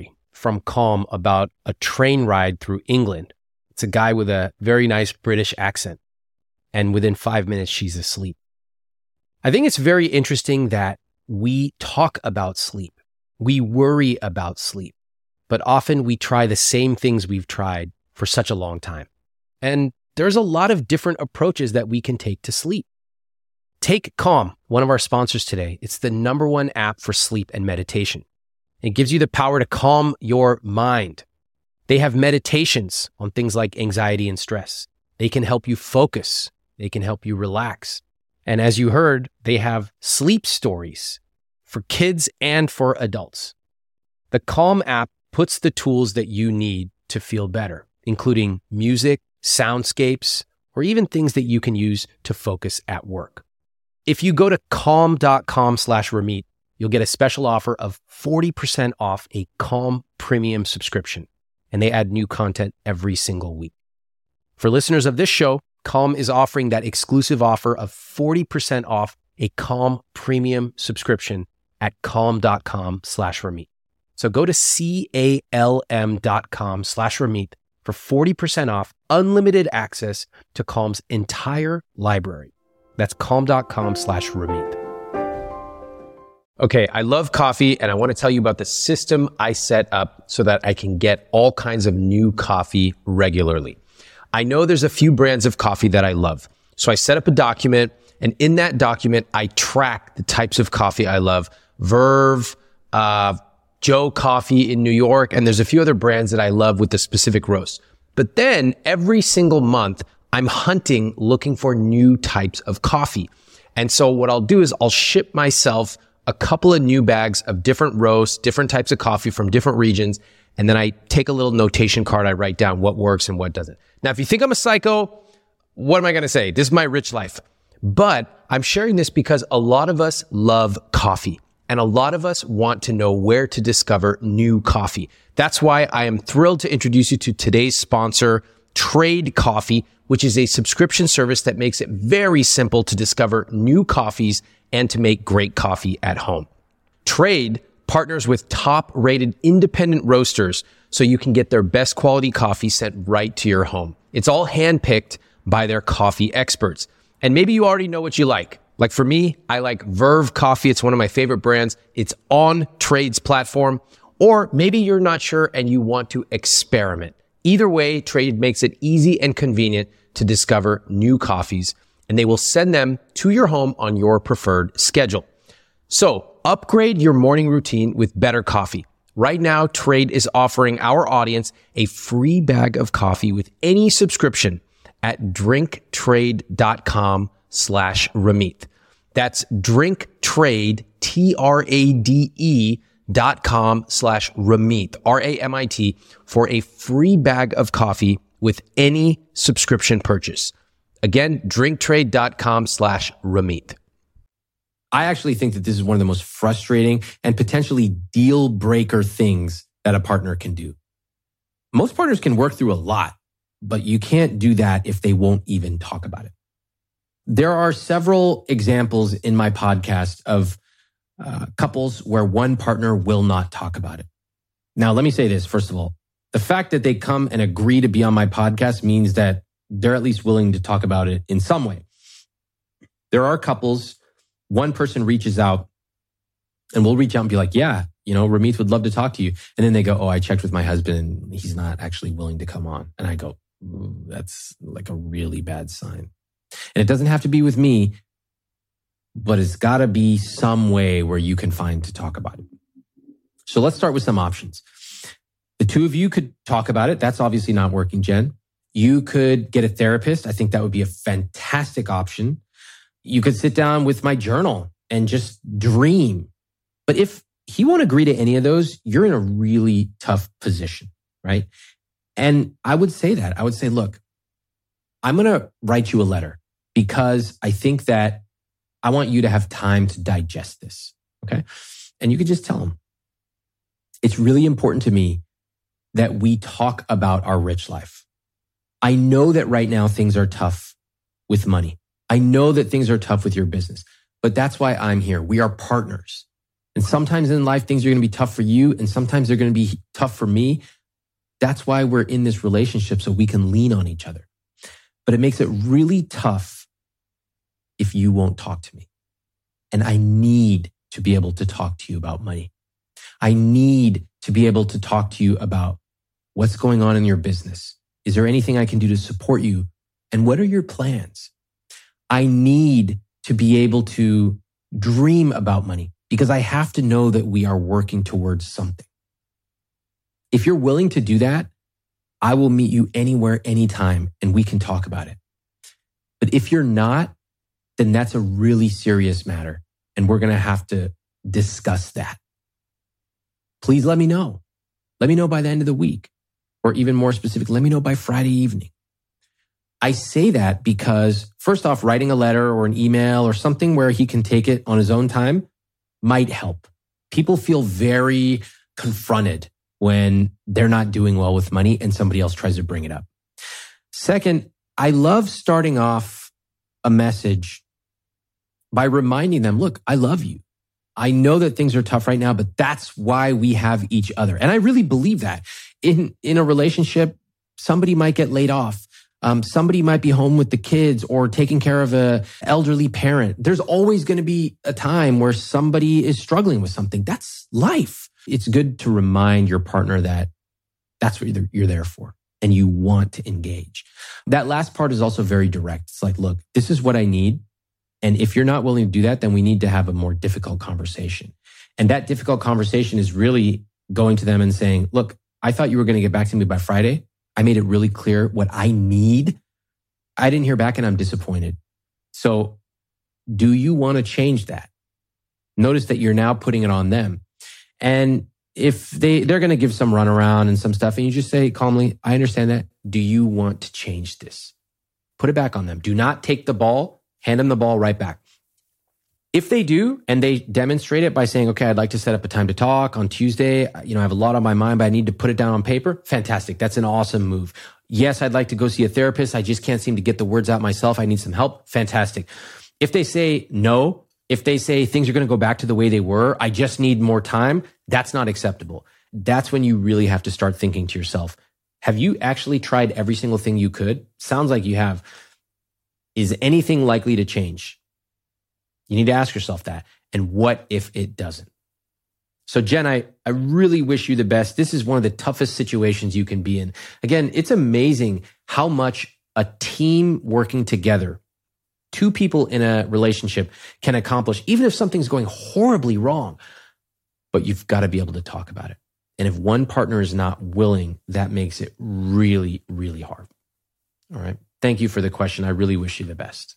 from Calm about a train ride through England. It's a guy with a very nice British accent. And within 5 minutes, she's asleep. I think it's very interesting that we talk about sleep. We worry about sleep, but often we try the same things we've tried for such a long time. And there's a lot of different approaches that we can take to sleep. Take Calm, one of our sponsors today. It's the #1 app for sleep and meditation. It gives you the power to calm your mind. They have meditations on things like anxiety and stress. They can help you focus. They can help you relax. And as you heard, they have sleep stories for kids and for adults. The Calm app puts the tools that you need to feel better, including music, soundscapes, or even things that you can use to focus at work. If you go to calm.com/Ramit, you'll get a special offer of 40% off a Calm premium subscription, and they add new content every single week. For listeners of this show, Calm is offering that exclusive offer of 40% off a Calm premium subscription at calm.com/Ramit. So go to calm.com/Ramit for 40% off unlimited access to Calm's entire library. That's calm.com/Ramit. Okay, I love coffee, and I want to tell you about the system I set up so that I can get all kinds of new coffee regularly. I know there's a few brands of coffee that I love. So I set up a document, and in that document, I track the types of coffee I love. Verve, Joe Coffee in New York, and there's a few other brands that I love with the specific roast. But then every single month, I'm hunting, looking for new types of coffee. And so what I'll do is I'll ship myself a couple of new bags of different roasts, different types of coffee from different regions. And then I take a little notation card. I write down what works and what doesn't. Now, if you think I'm a psycho, what am I going to say? This is my rich life. But I'm sharing this because a lot of us love coffee. And a lot of us want to know where to discover new coffee. That's why I am thrilled to introduce you to today's sponsor, Trade Coffee, which is a subscription service that makes it very simple to discover new coffees and to make great coffee at home. Trade partners with top-rated independent roasters so you can get their best quality coffee sent right to your home. It's all handpicked by their coffee experts. And maybe you already know what you like. Like for me, I like Verve Coffee. It's one of my favorite brands. It's on Trade's platform. Or maybe you're not sure and you want to experiment. Either way, Trade makes it easy and convenient to discover new coffees, and they will send them to your home on your preferred schedule. So upgrade your morning routine with better coffee. Right now, Trade is offering our audience a free bag of coffee with any subscription at drinktrade.com/Ramit. That's drinktrade, TRADE.com/Ramit, RAMIT, for a free bag of coffee with any subscription purchase. Again, drinktrade.com/Ramit. I actually think that this is one of the most frustrating and potentially deal breaker things that a partner can do. Most partners can work through a lot, but you can't do that if they won't even talk about it. There are several examples in my podcast of couples where one partner will not talk about it. Now, let me say this, first of all. The fact that they come and agree to be on my podcast means that they're at least willing to talk about it in some way. There are couples, one person reaches out and we'll reach out and be like, yeah, Ramit would love to talk to you. And then they go, oh, I checked with my husband and he's not actually willing to come on. And I go, that's like a really bad sign. And it doesn't have to be with me, but it's got to be some way where you can find to talk about it. So let's start with some options. The two of you could talk about it. That's obviously not working, Jen. You could get a therapist. I think that would be a fantastic option. You could sit down with my journal and just dream. But if he won't agree to any of those, you're in a really tough position, right? And I would say that. I would say, look, I'm going to write you a letter because I think that I want you to have time to digest this, okay? And you could just tell him, it's really important to me that we talk about our rich life. I know that right now things are tough with money. I know that things are tough with your business, but that's why I'm here. We are partners. And sometimes in life, things are going to be tough for you, and sometimes they're going to be tough for me. That's why we're in this relationship, so we can lean on each other. But it makes it really tough if you won't talk to me. And I need to be able to talk to you about money. I need to be able to talk to you about what's going on in your business. Is there anything I can do to support you? And what are your plans? I need to be able to dream about money because I have to know that we are working towards something. If you're willing to do that, I will meet you anywhere, anytime, and we can talk about it. But if you're not, then that's a really serious matter, and we're going to have to discuss that. Please let me know. Let me know by the end of the week, or even more specific, let me know by Friday evening. I say that because, first off, writing a letter or an email or something where he can take it on his own time might help. People feel very confronted when they're not doing well with money and somebody else tries to bring it up. Second, I love starting off a message by reminding them, look, I love you. I know that things are tough right now, but that's why we have each other. And I really believe that. In a relationship, somebody might get laid off. Somebody might be home with the kids or taking care of an elderly parent. There's always going to be a time where somebody is struggling with something. That's life. It's good to remind your partner that that's what you're there for and you want to engage. That last part is also very direct. It's like, look, this is what I need. And if you're not willing to do that, then we need to have a more difficult conversation. And that difficult conversation is really going to them and saying, look, I thought you were going to get back to me by Friday. I made it really clear what I need. I didn't hear back and I'm disappointed. So do you want to change that? Notice that you're now putting it on them. And if they're going to give some runaround and some stuff, and you just say calmly, I understand that. Do you want to change this? Put it back on them. Do not take the ball, hand them the ball right back. If they do, and they demonstrate it by saying, okay, I'd like to set up a time to talk on Tuesday. I have a lot on my mind, but I need to put it down on paper. Fantastic. That's an awesome move. Yes, I'd like to go see a therapist. I just can't seem to get the words out myself. I need some help. Fantastic. If they say no, if they say things are going to go back to the way they were, I just need more time, that's not acceptable. That's when you really have to start thinking to yourself, have you actually tried every single thing you could? Sounds like you have. Is anything likely to change? You need to ask yourself that. And what if it doesn't? So Jen, I really wish you the best. This is one of the toughest situations you can be in. Again, it's amazing how much a team working together, two people in a relationship can accomplish, even if something's going horribly wrong. But you've got to be able to talk about it. And if one partner is not willing, that makes it really, really hard. All right. Thank you for the question. I really wish you the best.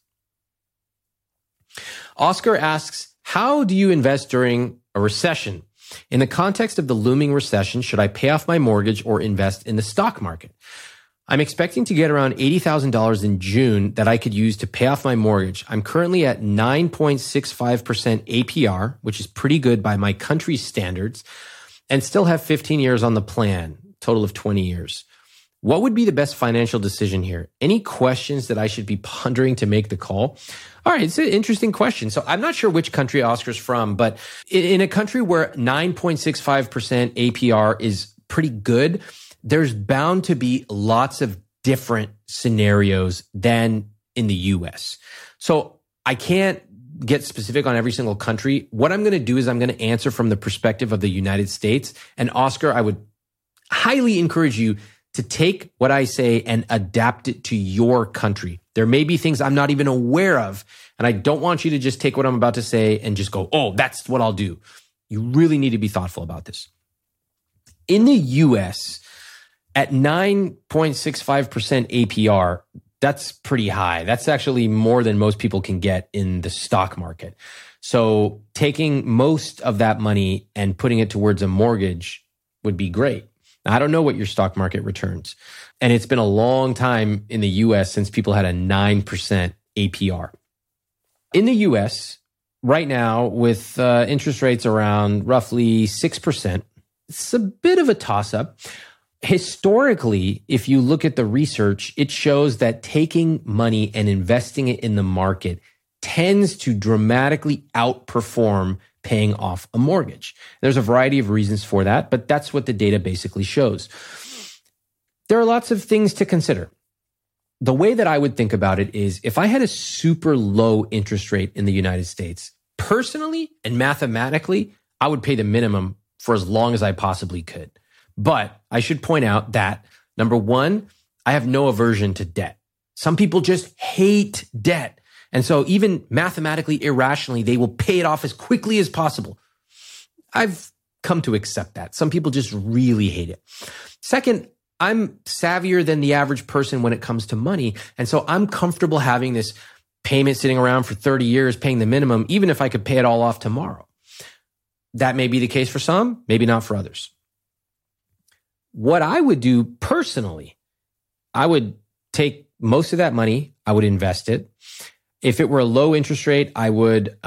Oscar asks, how do you invest during a recession? In the context of the looming recession, should I pay off my mortgage or invest in the stock market? I'm expecting to get around $80,000 in June that I could use to pay off my mortgage. I'm currently at 9.65% APR, which is pretty good by my country's standards, and still have 15 years on the plan, total of 20 years. What would be the best financial decision here? Any questions that I should be pondering to make the call? All right, it's an interesting question. So I'm not sure which country Oscar's from, but in a country where 9.65% APR is pretty good, there's bound to be lots of different scenarios than in the US. So I can't get specific on every single country. What I'm going to do is I'm going to answer from the perspective of the United States. And Oscar, I would highly encourage you to take what I say and adapt it to your country. There may be things I'm not even aware of, and I don't want you to just take what I'm about to say and just go, oh, that's what I'll do. You really need to be thoughtful about this. In the US, at 9.65% APR, that's pretty high. That's actually more than most people can get in the stock market. So taking most of that money and putting it towards a mortgage would be great. Now, I don't know what your stock market returns. And it's been a long time in the US since people had a 9% APR. In the US, right now, with interest rates around roughly 6%, it's a bit of a toss-up. Historically, if you look at the research, it shows that taking money and investing it in the market tends to dramatically outperform paying off a mortgage. There's a variety of reasons for that, but that's what the data basically shows. There are lots of things to consider. The way that I would think about it is if I had a super low interest rate in the United States, personally and mathematically, I would pay the minimum for as long as I possibly could. But I should point out that, number one, I have no aversion to debt. Some people just hate debt. And so even mathematically, irrationally, they will pay it off as quickly as possible. I've come to accept that. Some people just really hate it. Second, I'm savvier than the average person when it comes to money. And so I'm comfortable having this payment sitting around for 30 years, paying the minimum, even if I could pay it all off tomorrow. That may be the case for some, maybe not for others. What I would do personally, I would take most of that money, I would invest it. If it were a low interest rate, I would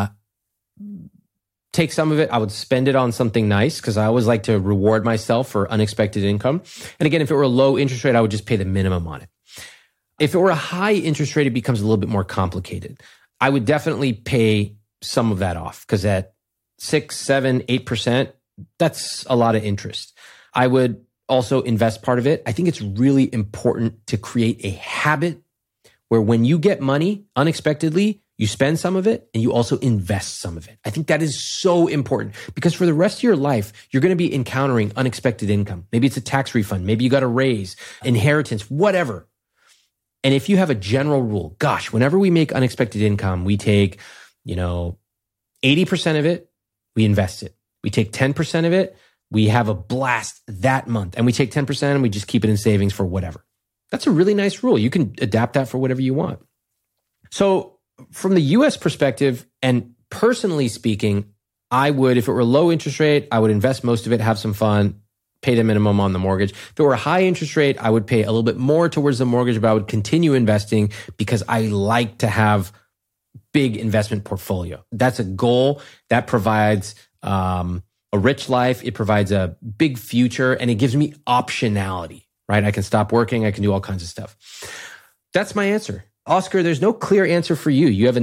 take some of it, I would spend it on something nice because I always like to reward myself for unexpected income. And again, if it were a low interest rate, I would just pay the minimum on it. If it were a high interest rate, it becomes a little bit more complicated. I would definitely pay some of that off because at 6, 7, 8%, that's a lot of interest. I would also invest part of it. I think it's really important to create a habit where when you get money unexpectedly, you spend some of it and you also invest some of it. I think that is so important because for the rest of your life, you're going to be encountering unexpected income. Maybe it's a tax refund. Maybe you got a raise, inheritance, whatever. And if you have a general rule, gosh, whenever we make unexpected income, we take, 80% of it, we invest it. We take 10% of it, we have a blast that month. And we take 10% and we just keep it in savings for whatever. That's a really nice rule. You can adapt that for whatever you want. So from the US perspective, and personally speaking, I would, if it were a low interest rate, I would invest most of it, have some fun, pay the minimum on the mortgage. If it were a high interest rate, I would pay a little bit more towards the mortgage, but I would continue investing because I like to have big investment portfolio. That's a goal that provides a rich life. It provides a big future and it gives me optionality, right? I can stop working. I can do all kinds of stuff. That's my answer. Oscar, there's no clear answer for you. You have a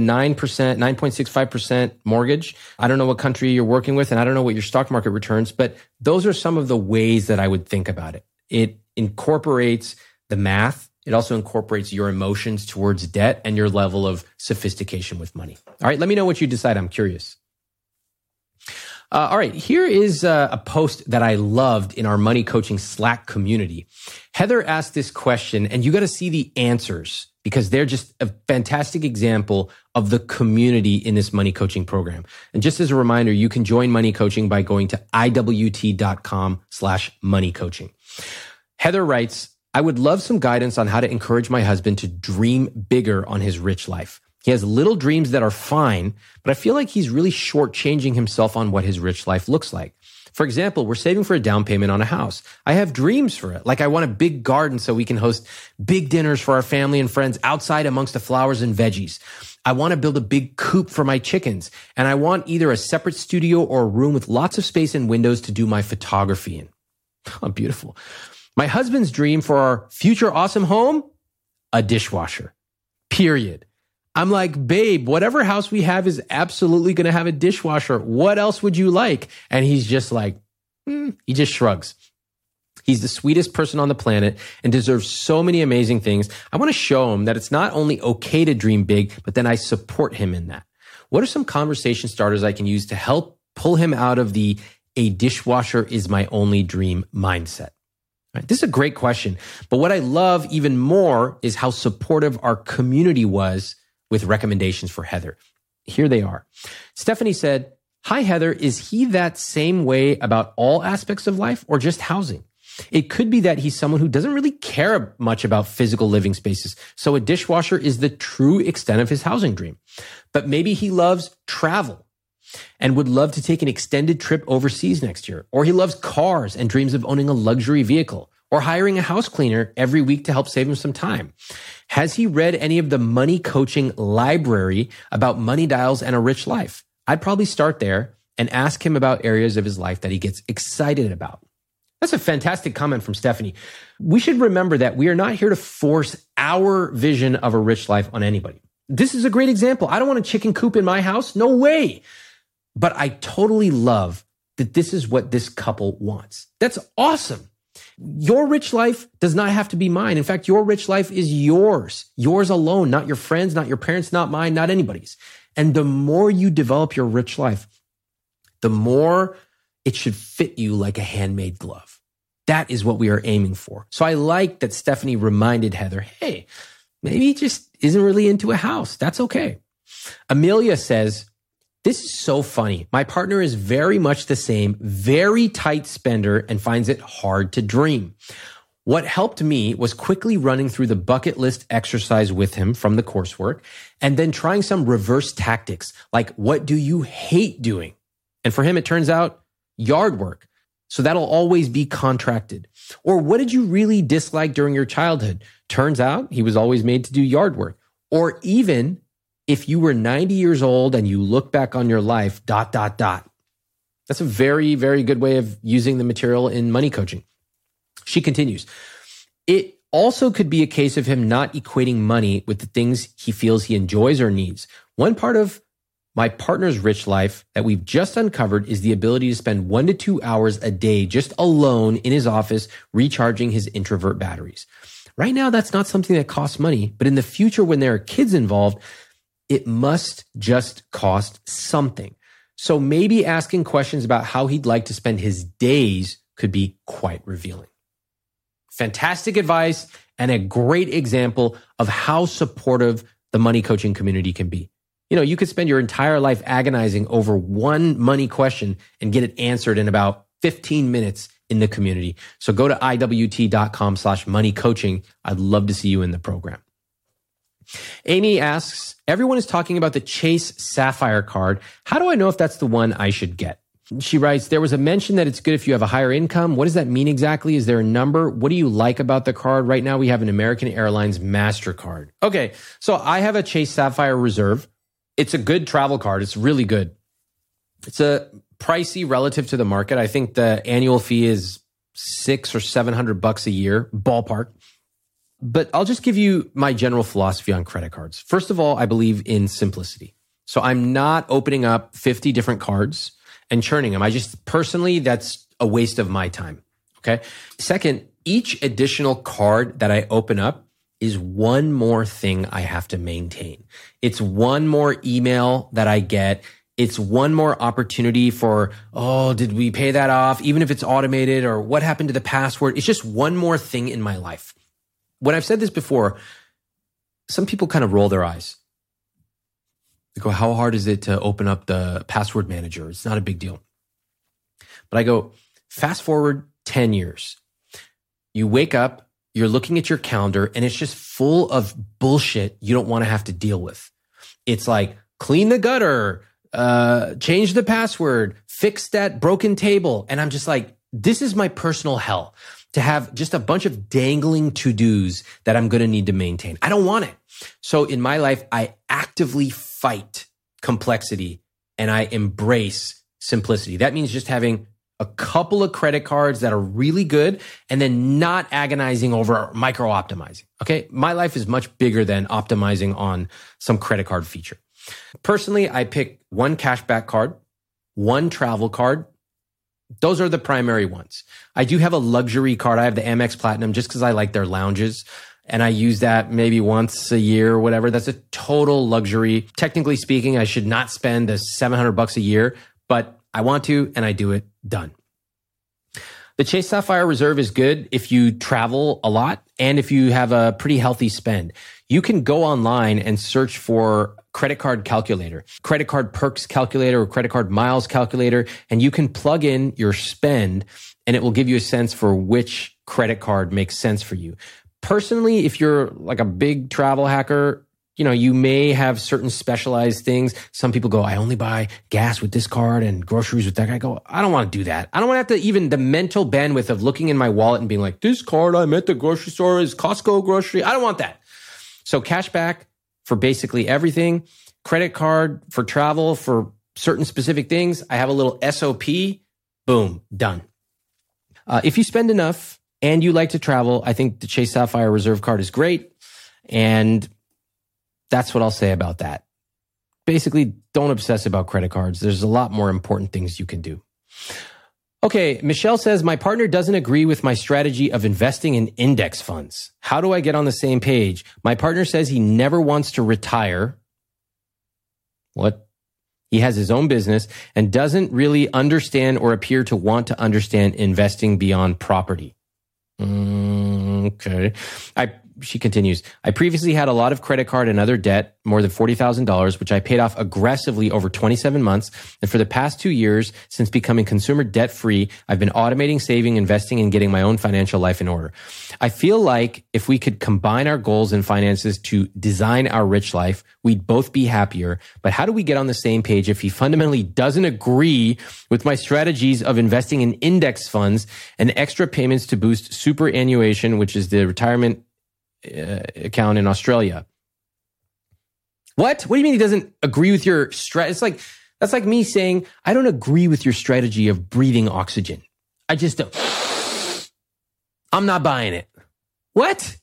9.65% mortgage. I don't know what country you're working with, and I don't know what your stock market returns, but those are some of the ways that I would think about it. It incorporates the math. It also incorporates your emotions towards debt and your level of sophistication with money. All right, let me know what you decide. I'm curious. All right, here is a post that I loved in our money coaching Slack community. Heather asked this question, and you got to see the answers because they're just a fantastic example of the community in this money coaching program. And just as a reminder, you can join money coaching by going to iwt.com/money coaching. Heather writes, I would love some guidance on how to encourage my husband to dream bigger on his rich life. He has little dreams that are fine, but I feel like he's really shortchanging himself on what his rich life looks like. For example, we're saving for a down payment on a house. I have dreams for it. Like I want a big garden so we can host big dinners for our family and friends outside amongst the flowers and veggies. I want to build a big coop for my chickens. And I want either a separate studio or a room with lots of space and windows to do my photography in. Oh, beautiful. My husband's dream for our future awesome home, a dishwasher, period. I'm like, babe, whatever house we have is absolutely going to have a dishwasher. What else would you like? And he's just like, he just shrugs. He's the sweetest person on the planet and deserves so many amazing things. I want to show him that it's not only okay to dream big, but then I support him in that. What are some conversation starters I can use to help pull him out of the a dishwasher is my only dream mindset? Right, this is a great question. But what I love even more is how supportive our community was with recommendations for Heather. Here they are. Stephanie said, hi, Heather. Is he that same way about all aspects of life or just housing? It could be that he's someone who doesn't really care much about physical living spaces. So a dishwasher is the true extent of his housing dream. But maybe he loves travel and would love to take an extended trip overseas next year. Or he loves cars and dreams of owning a luxury vehicle or hiring a house cleaner every week to help save him some time. Has he read any of the money coaching library about money dials and a rich life? I'd probably start there and ask him about areas of his life that he gets excited about. That's a fantastic comment from Stephanie. We should remember that we are not here to force our vision of a rich life on anybody. This is a great example. I don't want a chicken coop in my house. No way. but I totally love that this is what this couple wants. That's awesome. Your rich life does not have to be mine. In fact, your rich life is yours alone, not your friends, not your parents, not mine, not anybody's. And the more you develop your rich life, the more it should fit you like a handmade glove. That is what we are aiming for. So I like that Stephanie reminded Heather, hey, maybe he just isn't really into a house. That's okay. Amelia says, this is so funny. My partner is very much the same, very tight spender and finds it hard to dream. What helped me was quickly running through the bucket list exercise with him from the coursework and then trying some reverse tactics, like what do you hate doing? And for him, it turns out yard work. So that'll always be contracted. Or what did you really dislike during your childhood? Turns out he was always made to do yard work. Or even if you were 90 years old and you look back on your life, ... That's a very, very good way of using the material in money coaching. She continues, it also could be a case of him not equating money with the things he feels he enjoys or needs. One part of my partner's rich life that we've just uncovered is the ability to spend 1 to 2 hours a day just alone in his office, recharging his introvert batteries. Right now, that's not something that costs money, but in the future, when there are kids involved, it must just cost something. So maybe asking questions about how he'd like to spend his days could be quite revealing. Fantastic advice and a great example of how supportive the money coaching community can be. You know, you could spend your entire life agonizing over one money question and get it answered in about 15 minutes in the community. So go to iwt.com/money coaching. I'd love to see you in the program. Amy asks, everyone is talking about the Chase Sapphire card. How do I know if that's the one I should get? She writes, there was a mention that it's good if you have a higher income. What does that mean exactly? Is there a number? What do you like about the card? Right now we have an American Airlines MasterCard. Okay, so I have a Chase Sapphire Reserve. It's a good travel card. It's really good. It's a pricey relative to the market. I think the annual fee is $600 or $700 a year, ballpark. But I'll just give you my general philosophy on credit cards. First of all, I believe in simplicity. So I'm not opening up 50 different cards and churning them. I just personally, that's a waste of my time. Okay. Second, each additional card that I open up is one more thing I have to maintain. It's one more email that I get. It's one more opportunity for, oh, did we pay that off? Even if it's automated, or what happened to the password? It's just one more thing in my life. When I've said this before, some people kind of roll their eyes. They go, how hard is it to open up the password manager? It's not a big deal. But I go, fast forward 10 years. You wake up, you're looking at your calendar, and it's just full of bullshit you don't want to have to deal with. It's like, clean the gutter, change the password, fix that broken table. And I'm just like, this is my personal hell, to have just a bunch of dangling to-dos that I'm going to need to maintain. I don't want it. So in my life, I actively fight complexity and I embrace simplicity. That means just having a couple of credit cards that are really good and then not agonizing over micro-optimizing. Okay. My life is much bigger than optimizing on some credit card feature. Personally, I pick one cashback card, one travel card. Those are the primary ones. I do have a luxury card. I have the Amex Platinum just because I like their lounges. And I use that maybe once a year or whatever. That's a total luxury. Technically speaking, I should not spend the $700 a year, but I want to, and I do it. Done. The Chase Sapphire Reserve is good if you travel a lot and if you have a pretty healthy spend. You can go online and search for credit card calculator, credit card perks calculator, or credit card miles calculator, and you can plug in your spend and it will give you a sense for which credit card makes sense for you. Personally, if you're like a big travel hacker, you know, you may have certain specialized things. Some people go, I only buy gas with this card and groceries with that. I go, I don't want to do that. I don't want to have to even the mental bandwidth of looking in my wallet and being like, this card I'm at the grocery store is Costco grocery. I don't want that. So cashback for basically everything, credit card for travel for certain specific things. I have a little SOP, boom, done. If you spend enough and you like to travel, I think the Chase Sapphire Reserve card is great. And that's what I'll say about that. basically don't obsess about credit cards. There's a lot more important things you can do. Okay, Michelle says, my partner doesn't agree with my strategy of investing in index funds. How do I get on the same page? My partner says he never wants to retire. What? He has his own business and doesn't really understand or appear to want to understand investing beyond property. Okay. She continues, I previously had a lot of credit card and other debt, more than $40,000, which I paid off aggressively over 27 months. And for the past 2 years, since becoming consumer debt free, I've been automating, saving, investing, and getting my own financial life in order. I feel like if we could combine our goals and finances to design our rich life, we'd both be happier. But how do we get on the same page if he fundamentally doesn't agree with my strategies of investing in index funds and extra payments to boost superannuation, which is the retirement account in Australia? What do you mean he doesn't agree with your strategy? That's like me saying, I don't agree with your strategy of breathing oxygen. I just don't. I'm not buying it. What?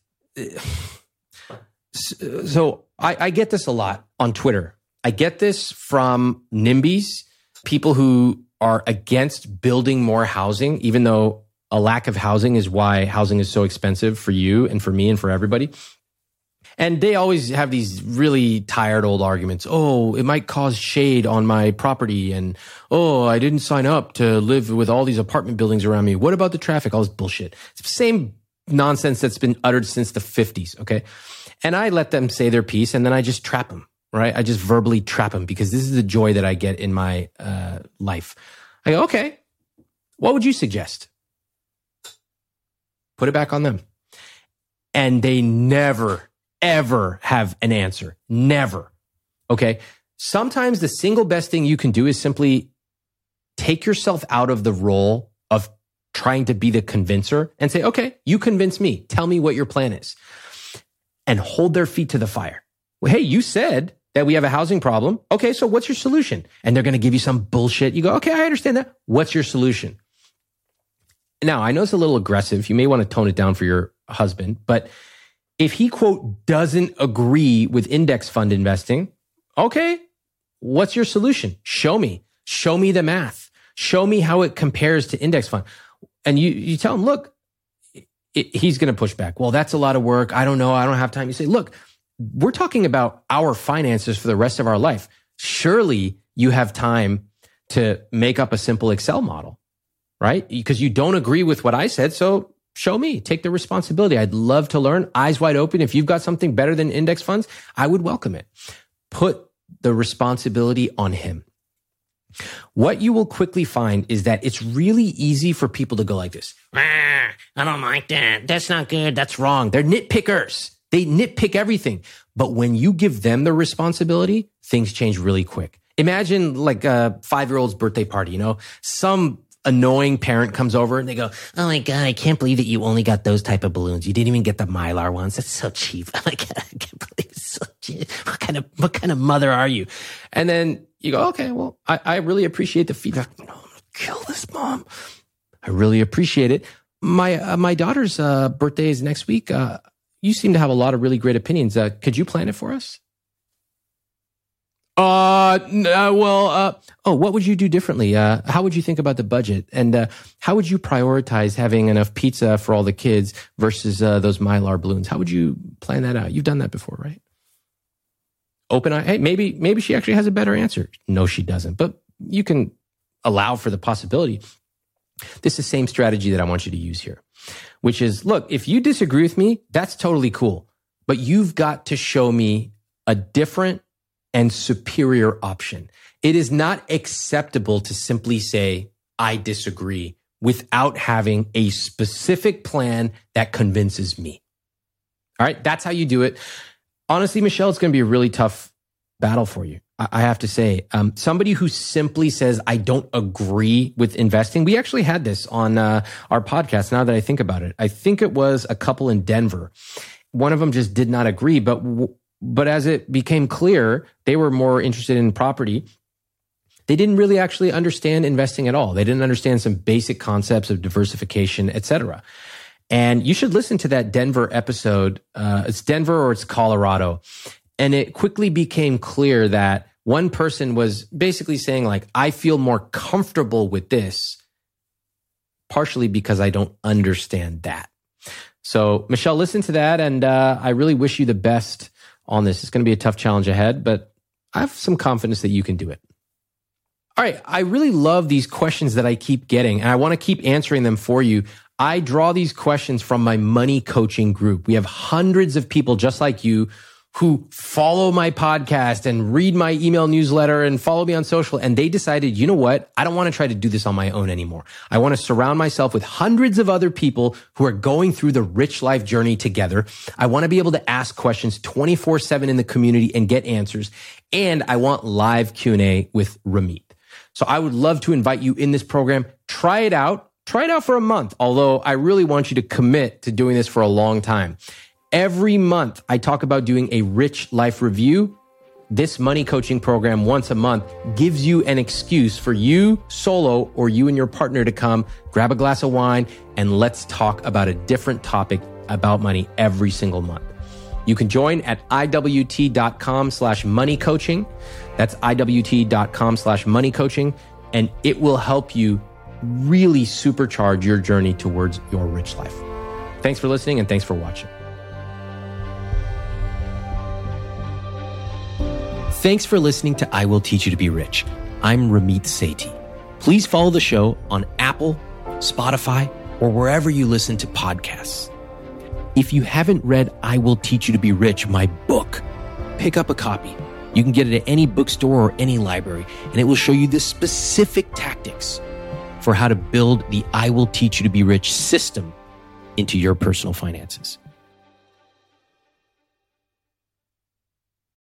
So I get this a lot on Twitter. I get this from NIMBYs, people who are against building more housing, even though a lack of housing is why housing is so expensive for you and for me and for everybody. And they always have these really tired old arguments. Oh, it might cause shade on my property. And, oh, I didn't sign up to live with all these apartment buildings around me. What about the traffic? All this bullshit. It's the same nonsense that's been uttered since the 50s, okay? And I let them say their piece and then I just trap them, right? I just verbally trap them because this is the joy that I get in my life. I go, okay, what would you suggest? Put it back on them. And they never, ever have an answer. Never. Okay. Sometimes the single best thing you can do is simply take yourself out of the role of trying to be the convincer and say, okay, you convince me. Tell me what your plan is. And hold their feet to the fire. Well, hey, you said that we have a housing problem. Okay, so what's your solution? And they're going to give you some bullshit. You go, okay, I understand that. What's your solution? Now, I know it's a little aggressive. You may want to tone it down for your husband, but if he, quote, doesn't agree with index fund investing, okay, what's your solution? Show me the math. Show me how it compares to index fund. And you tell him, look, he's going to push back. Well, that's a lot of work. I don't know. I don't have time. You say, look, we're talking about our finances for the rest of our life. Surely you have time to make up a simple Excel model. Right? Because you don't agree with what I said. So show me, take the responsibility. I'd love to learn, eyes wide open. If you've got something better than index funds, I would welcome it. Put the responsibility on him. What you will quickly find is that it's really easy for people to go like this. I don't like that. That's not good. That's wrong. They're nitpickers. They nitpick everything. But when you give them the responsibility, things change really quick. Imagine like a 5-year-old's birthday party, some annoying parent comes over and they go, oh my God, I can't believe that you only got those type of balloons. You didn't even get the Mylar ones. That's so cheap. Oh my God, I can't believe it's so cheap. What kind of mother are you? And then you go, okay, well, I really appreciate the feedback. I'm gonna kill this mom. I really appreciate it. My daughter's birthday is next week. You seem to have a lot of really great opinions. Could you plan it for us? What would you do differently? How would you think about the budget? And how would you prioritize having enough pizza for all the kids versus those Mylar balloons? How would you plan that out? You've done that before, right? Open eye. Hey, maybe she actually has a better answer. No, she doesn't. But you can allow for the possibility. This is the same strategy that I want you to use here, which is, look, if you disagree with me, that's totally cool. But you've got to show me a different and superior option. It is not acceptable to simply say, I disagree, without having a specific plan that convinces me. All right, that's how you do it. Honestly, Michelle, it's going to be a really tough battle for you. I have to say, somebody who simply says, I don't agree with investing. We actually had this on our podcast, now that I think about it. I think it was a couple in Denver. One of them just did not agree, but as it became clear, they were more interested in property. They didn't really actually understand investing at all. They didn't understand some basic concepts of diversification, etc. And you should listen to that Denver episode. It's Denver or it's Colorado. And it quickly became clear that one person was basically saying like, I feel more comfortable with this, partially because I don't understand that. So Michelle, listen to that. And I really wish you the best on this. It's going to be a tough challenge ahead, but I have some confidence that you can do it. All right. I really love these questions that I keep getting, and I want to keep answering them for you. I draw these questions from my money coaching group. We have hundreds of people just like you who follow my podcast and read my email newsletter and follow me on social. And they decided, you know what? I don't want to try to do this on my own anymore. I want to surround myself with hundreds of other people who are going through the rich life journey together. I want to be able to ask questions 24/7 in the community and get answers. And I want live Q&A with Ramit. So I would love to invite you in this program. Try it out. Try it out for a month. Although I really want you to commit to doing this for a long time. Every month, I talk about doing a rich life review. This money coaching program once a month gives you an excuse for you solo or you and your partner to come, grab a glass of wine, and let's talk about a different topic about money every single month. You can join at iwt.com/money coaching. That's iwt.com/money coaching. And it will help you really supercharge your journey towards your rich life. Thanks for listening and thanks for watching. Thanks for listening to I Will Teach You to Be Rich. I'm Ramit Sethi. Please follow the show on Apple, Spotify, or wherever you listen to podcasts. If you haven't read I Will Teach You to Be Rich, my book, pick up a copy. You can get it at any bookstore or any library, and it will show you the specific tactics for how to build the I Will Teach You to Be Rich system into your personal finances.